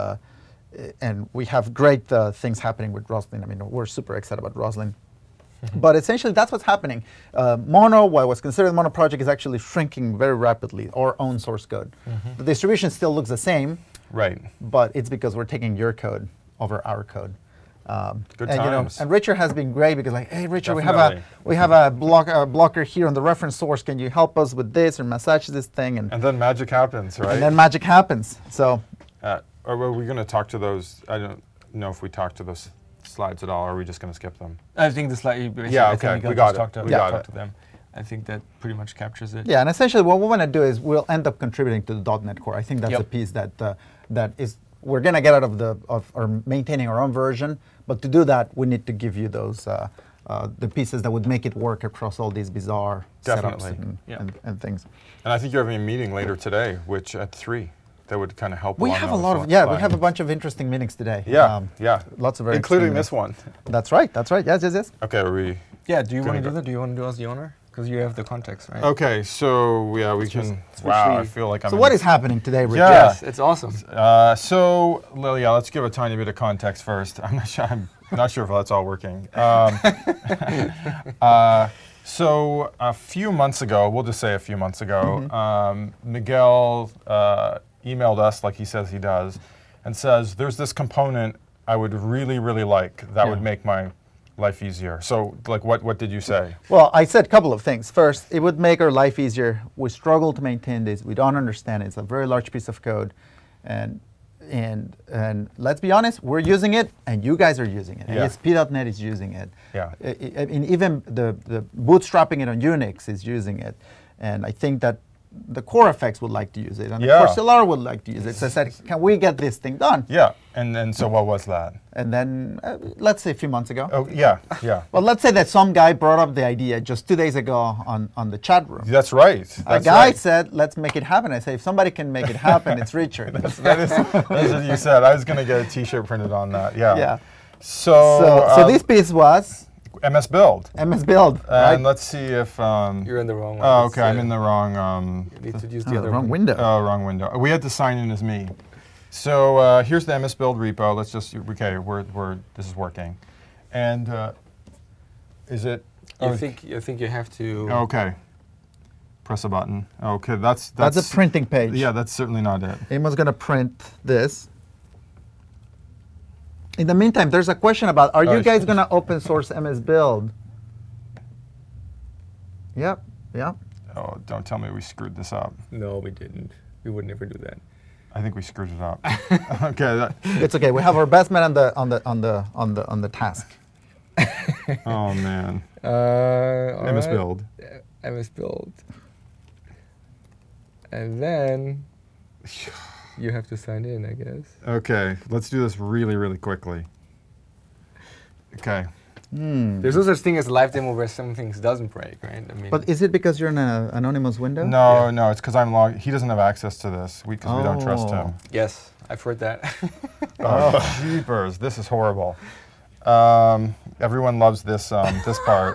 and we have great things happening with Roslyn. I mean, we're super excited about Roslyn. But essentially, that's what's happening. Mono, what was considered the Mono project, is actually shrinking very rapidly, our own source code. The distribution still looks the same, right? But it's because we're taking your code over our code. Good and, times. And Richard has been great, because like, hey, Richard, we have a blocker here on the reference source. Can you help us with this or massage this thing? And then magic happens, right? And then magic happens. So. Or were we going to talk to those? I don't know if we talked to those slides at all, or are we just going to skip them? I think the slide. Yeah, okay, we got it. We got to them. I think that pretty much captures it. Yeah, and essentially what we want to do is we'll end up contributing to the .NET Core. I think that's Yep. a piece that that is we're going to get out of our maintaining our own version. But to do that, we need to give you those the pieces that would make it work across all these bizarre Definitely. setups and, Yeah. and things. And I think you're having a meeting later today, which at 3, that would kind of help. We along have a those lot of we have a bunch of interesting meetings today. Yeah, yeah. Lots of very including interesting this one. That's right. That's right. Yes, yes, yes. Okay, are we? Yeah, do you want Gonna to do go- that? Do you want to do as the owner? Because you have the context, right? Okay, so yeah, we can. it's Wow, I really- feel like I'm. So in what this- is happening today, Richard? Yeah. Yes, it's awesome. So, Lilia, let's give a tiny bit of context first. I'm not sure if that's all working. So a few months ago, we'll just say a few months ago, Miguel emailed us, like he says he does, and says, there's this component I would really, really like that would make my life easier. So, like, what did you say? Well, I said a couple of things. First, it would make our life easier. We struggle to maintain this. We don't understand it. It's a very large piece of code. And let's be honest, we're using it, and you guys are using it. Yeah. ASP.NET is using it. Yeah. And even the bootstrapping it on Unix is using it. And I think that the core effects would like to use it, and Yeah. the core Solar would like to use it. So I said, can we get this thing done? Yeah, and then so what was that? And then, let's say a few months ago. Oh, yeah, yeah. Well, let's say that some guy brought up the idea just 2 days ago on the chat room. That's right. A That's guy right. said, let's make it happen. I say, if somebody can make it happen, it's Richard. That is what you said. I was going to get a T-shirt printed on that. Yeah. Yeah. So, So this piece was MS Build. MS Build, right? And let's see if. You're in the wrong one. Oh, It's, okay. I'm in the wrong. You need to use Oh, the other wrong one. window. Wrong window. We had to sign in as me. So here's the MS Build repo. Let's just. Okay. This is working. And is it? I think you have to. Okay. Press a button. Okay. That's That's a printing page. Yeah. That's certainly not it. Emo's going to print this. In the meantime, there's a question about, are you guys going to open source MS Build? Yep, yep. Oh, don't tell me we screwed this up. No, we didn't. We would never do that. I think we screwed it up. Okay. It's okay. We have our best man on the task. Oh man. All MS right. Build. MS Build. And then you have to sign in, I guess. Okay, let's do this really, really quickly. Okay. There's no such thing as a live demo where some things doesn't break, right? I mean, But is it because you're in an anonymous window? No, no, it's because I'm logged. He doesn't have access to this because we don't trust him. yes, I've heard that. Oh, jeepers, this is horrible. Everyone loves this this part.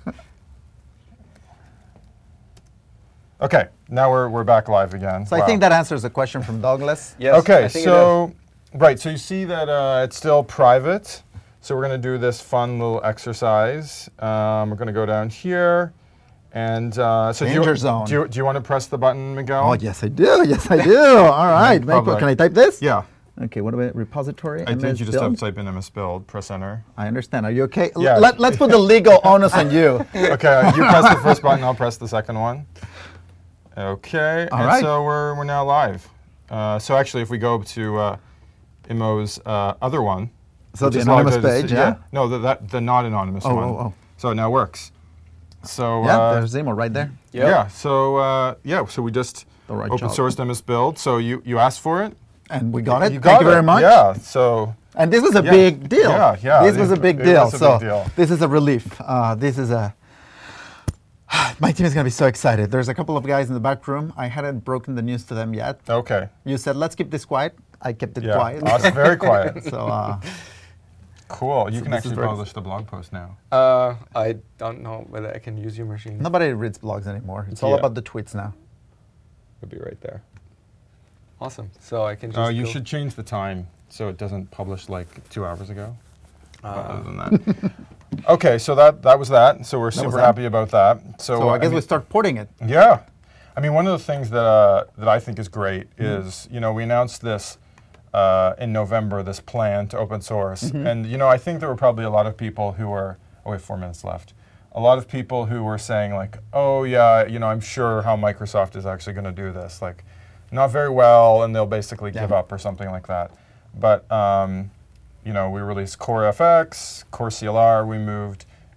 Okay, now we're back live again. So I think that answers the question from Douglas. Yes, Okay, I think so right, so you see that it's still private. So we're going to do this fun little exercise. We're going to go down here, and so Danger zone. Do you want to press the button, Miguel? Oh, yes, I do. Yes, I do. All right. Public. Can I type this? Yeah. Okay, what about repository? I think MS you just have Build? to type in MS Build, press enter. I understand. Are you okay? Yeah. Let's put the legal onus on you. Okay, you press the first button, I'll press the second one. Okay, All and right. so we're now live. So actually, if we go to Imo's other one. So which the is logged anonymous as- page, yeah? No, the not anonymous Oh, one. oh. So it now works. So Yeah, there's Zemo right there. Yep. yeah, so we just The right open job. sourced MS Build. So you asked for it. And we got it. You Thank got you very it. much. Yeah. So And this is a Yeah. big deal. Yeah, yeah, This was a big it deal. was a So big deal. this is a relief. This is a. My team is going to be so excited. There's a couple of guys in the back room. I hadn't broken the news to them yet. okay. You said, let's keep this quiet. I kept it Yeah. quiet. Awesome. Very quiet. So Cool. You can this actually is very- publish the blog post now. I don't know whether I can use your machine. nobody reads blogs anymore. It's all Yeah. about the tweets now. It'll be right there. Awesome. So I can just You go- should change the time so it doesn't publish like 2 hours ago. Ah. Other than that. Okay, so that was that. So we're was super that. happy about that. So I guess mean, we start porting it. Yeah, I mean, one of the things that I think is great Mm-hmm. is we announced this in November, this plan to open source, Mm-hmm. and I think there were probably a lot of people who were. Oh, we have 4 minutes left. A lot of people who were saying like, oh yeah, I'm sure how Microsoft is actually going to do this, like, not very well, and they'll basically give Yeah. up or something like that. But we released Core FX, Core CLR. We moved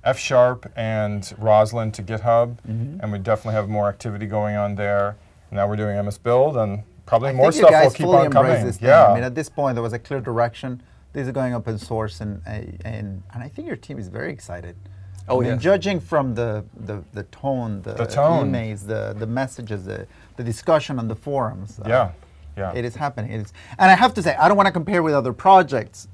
F# and Roslyn to GitHub, and we definitely have more activity going on there. Now we're doing MS Build, and probably I more think you stuff will guys keep fully on embrace coming. this thing. Yeah. I mean, at this point, there was a clear direction. This is going open source, and I think your team is very excited. Oh, I mean, yes. judging from the tone, the tone. emails, the messages, the discussion on the forums. Yeah. It is happening. And I have to say, I don't want to compare with other projects.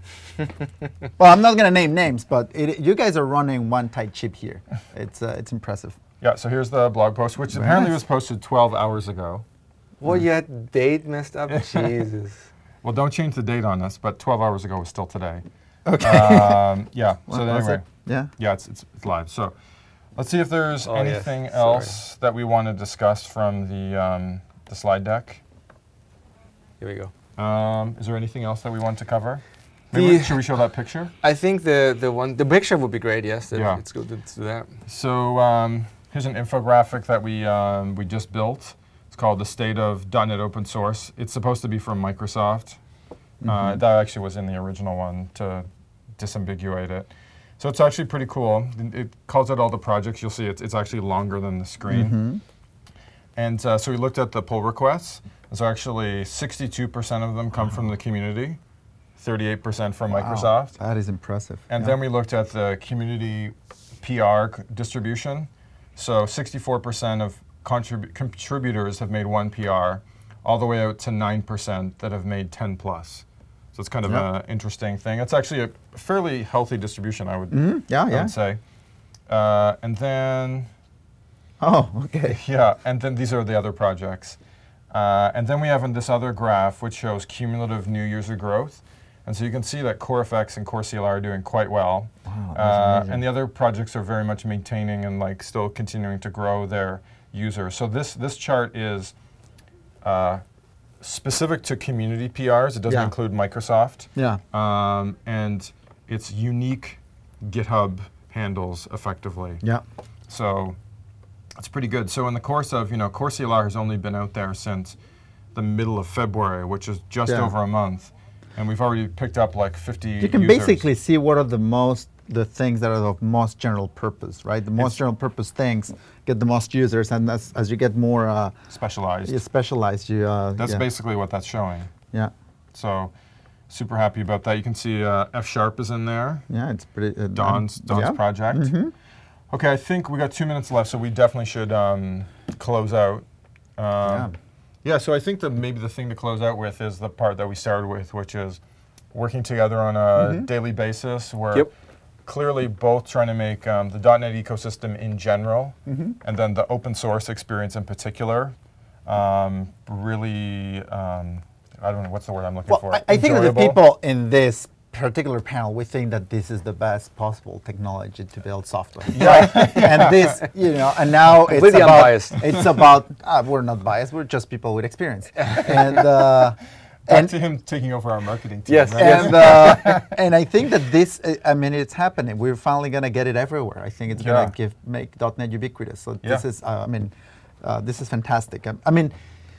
Well, I'm not going to name names, but you guys are running one tight ship here. It's impressive. Yeah, so here's the blog post, which apparently was posted 12 hours ago. Well, you had date messed up. Jesus. Well, don't change the date on us, but 12 hours ago was still today. Okay. Yeah, so Was anyway. it? Yeah. Yeah, it's live. So let's see if there's Oh, yes. anything Sorry. else that we want to discuss from the slide deck. Here we go. Is there anything else that we want to cover? The- Maybe should we show that picture? I think the picture would be great. Yes, Yeah. it's good to do that. So here's an infographic that we just built. It's called The State of .NET Open Source. It's supposed to be from Microsoft. That actually was in the original one to disambiguate it. So it's actually pretty cool. It calls out all the projects. You'll see it's actually longer than the screen. And so we looked at the pull requests. So actually 62% of them come from the community, 38% from Microsoft. That is impressive. And then we looked at the community PR distribution. So 64% of contributors have made one PR, all the way out to 9% that have made 10 plus. So it's kind of an interesting thing. It's actually a fairly healthy distribution, I would, I would say. And then, Oh, okay. yeah, and then these are the other projects. And then we have this other graph which shows cumulative new user growth. And so you can see that CoreFX and CoreCLR are doing quite well. Wow, that's amazing. And the other projects are very much maintaining and like still continuing to grow their users. So this chart is specific to community PRs. It doesn't include Microsoft. Yeah. And it's unique GitHub handles effectively. Yeah. So it's pretty good. So in the course of, CoreCLR has only been out there since the middle of February, which is just over a month. And we've already picked up like 50 You can users. basically see what are the things that are of most general purpose, right? The most general purpose things get the most users, and as you get more specialized. specialized, That's basically what that's showing. Yeah. So super happy about that. You can see F# is in there. Yeah, it's pretty. Don's project. Okay, I think we got 2 minutes left, so we definitely should close out. Yeah, so I think maybe the thing to close out with is the part that we started with, which is working together on a daily basis. We're clearly both trying to make the .NET ecosystem in general, and then the open source experience in particular, really, I don't know, what's the word I'm looking for? I think that the Enjoyable. people in this particular panel, we think that this is the best possible technology to build software. Yeah. And this, and now it's Completely about, unbiased. it's about, we're not biased, we're just people with experience. And Back to him taking over our marketing team. Yes, right? and and I think that this, it's happening. We're finally going to get it everywhere. I think it's going to make .NET ubiquitous. So this is, this is fantastic. I mean,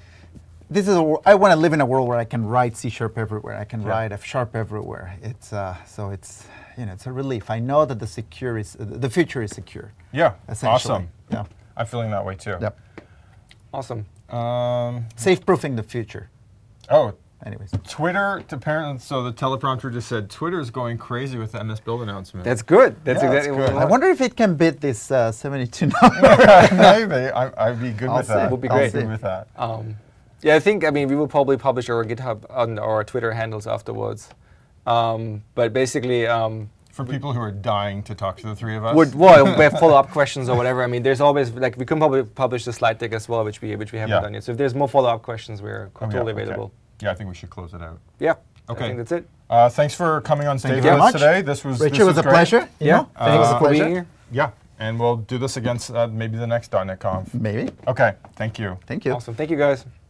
I want to live in a world where I can write C# everywhere. I can write F# everywhere. It's so it's it's a relief. I know that the future is secure. Yeah, Essentially. awesome. Yeah. I'm feeling that way too. Yep. Awesome. Safe-proofing the future. Oh, Anyways. Twitter, apparently, so the teleprompter just said Twitter is going crazy with the MS Build announcement. That's good. That's Yeah, exactly that's good. I what wonder if it can beat this 72 number. Maybe. I'd be good I'll with see. that. Would be I'll great. be with that. Yeah, I think, we will probably publish our GitHub on our Twitter handles afterwards. But basically, For people who are dying to talk to the three of us. we have follow-up questions or whatever. I mean, there's always, we can probably publish the slide deck as well, which we haven't done yet. So if there's more follow-up questions, we're totally available. Yeah, I think we should close it out. Yeah. Okay. I think that's it. Thanks for coming on stage you with very us much. today. This was Richard, this it was a great. pleasure. Yeah. Thanks for pleasure. being here. Yeah, and we'll do this against maybe the next .NET Conf. Maybe. Okay, thank you. Thank you. Awesome. Thank you, guys.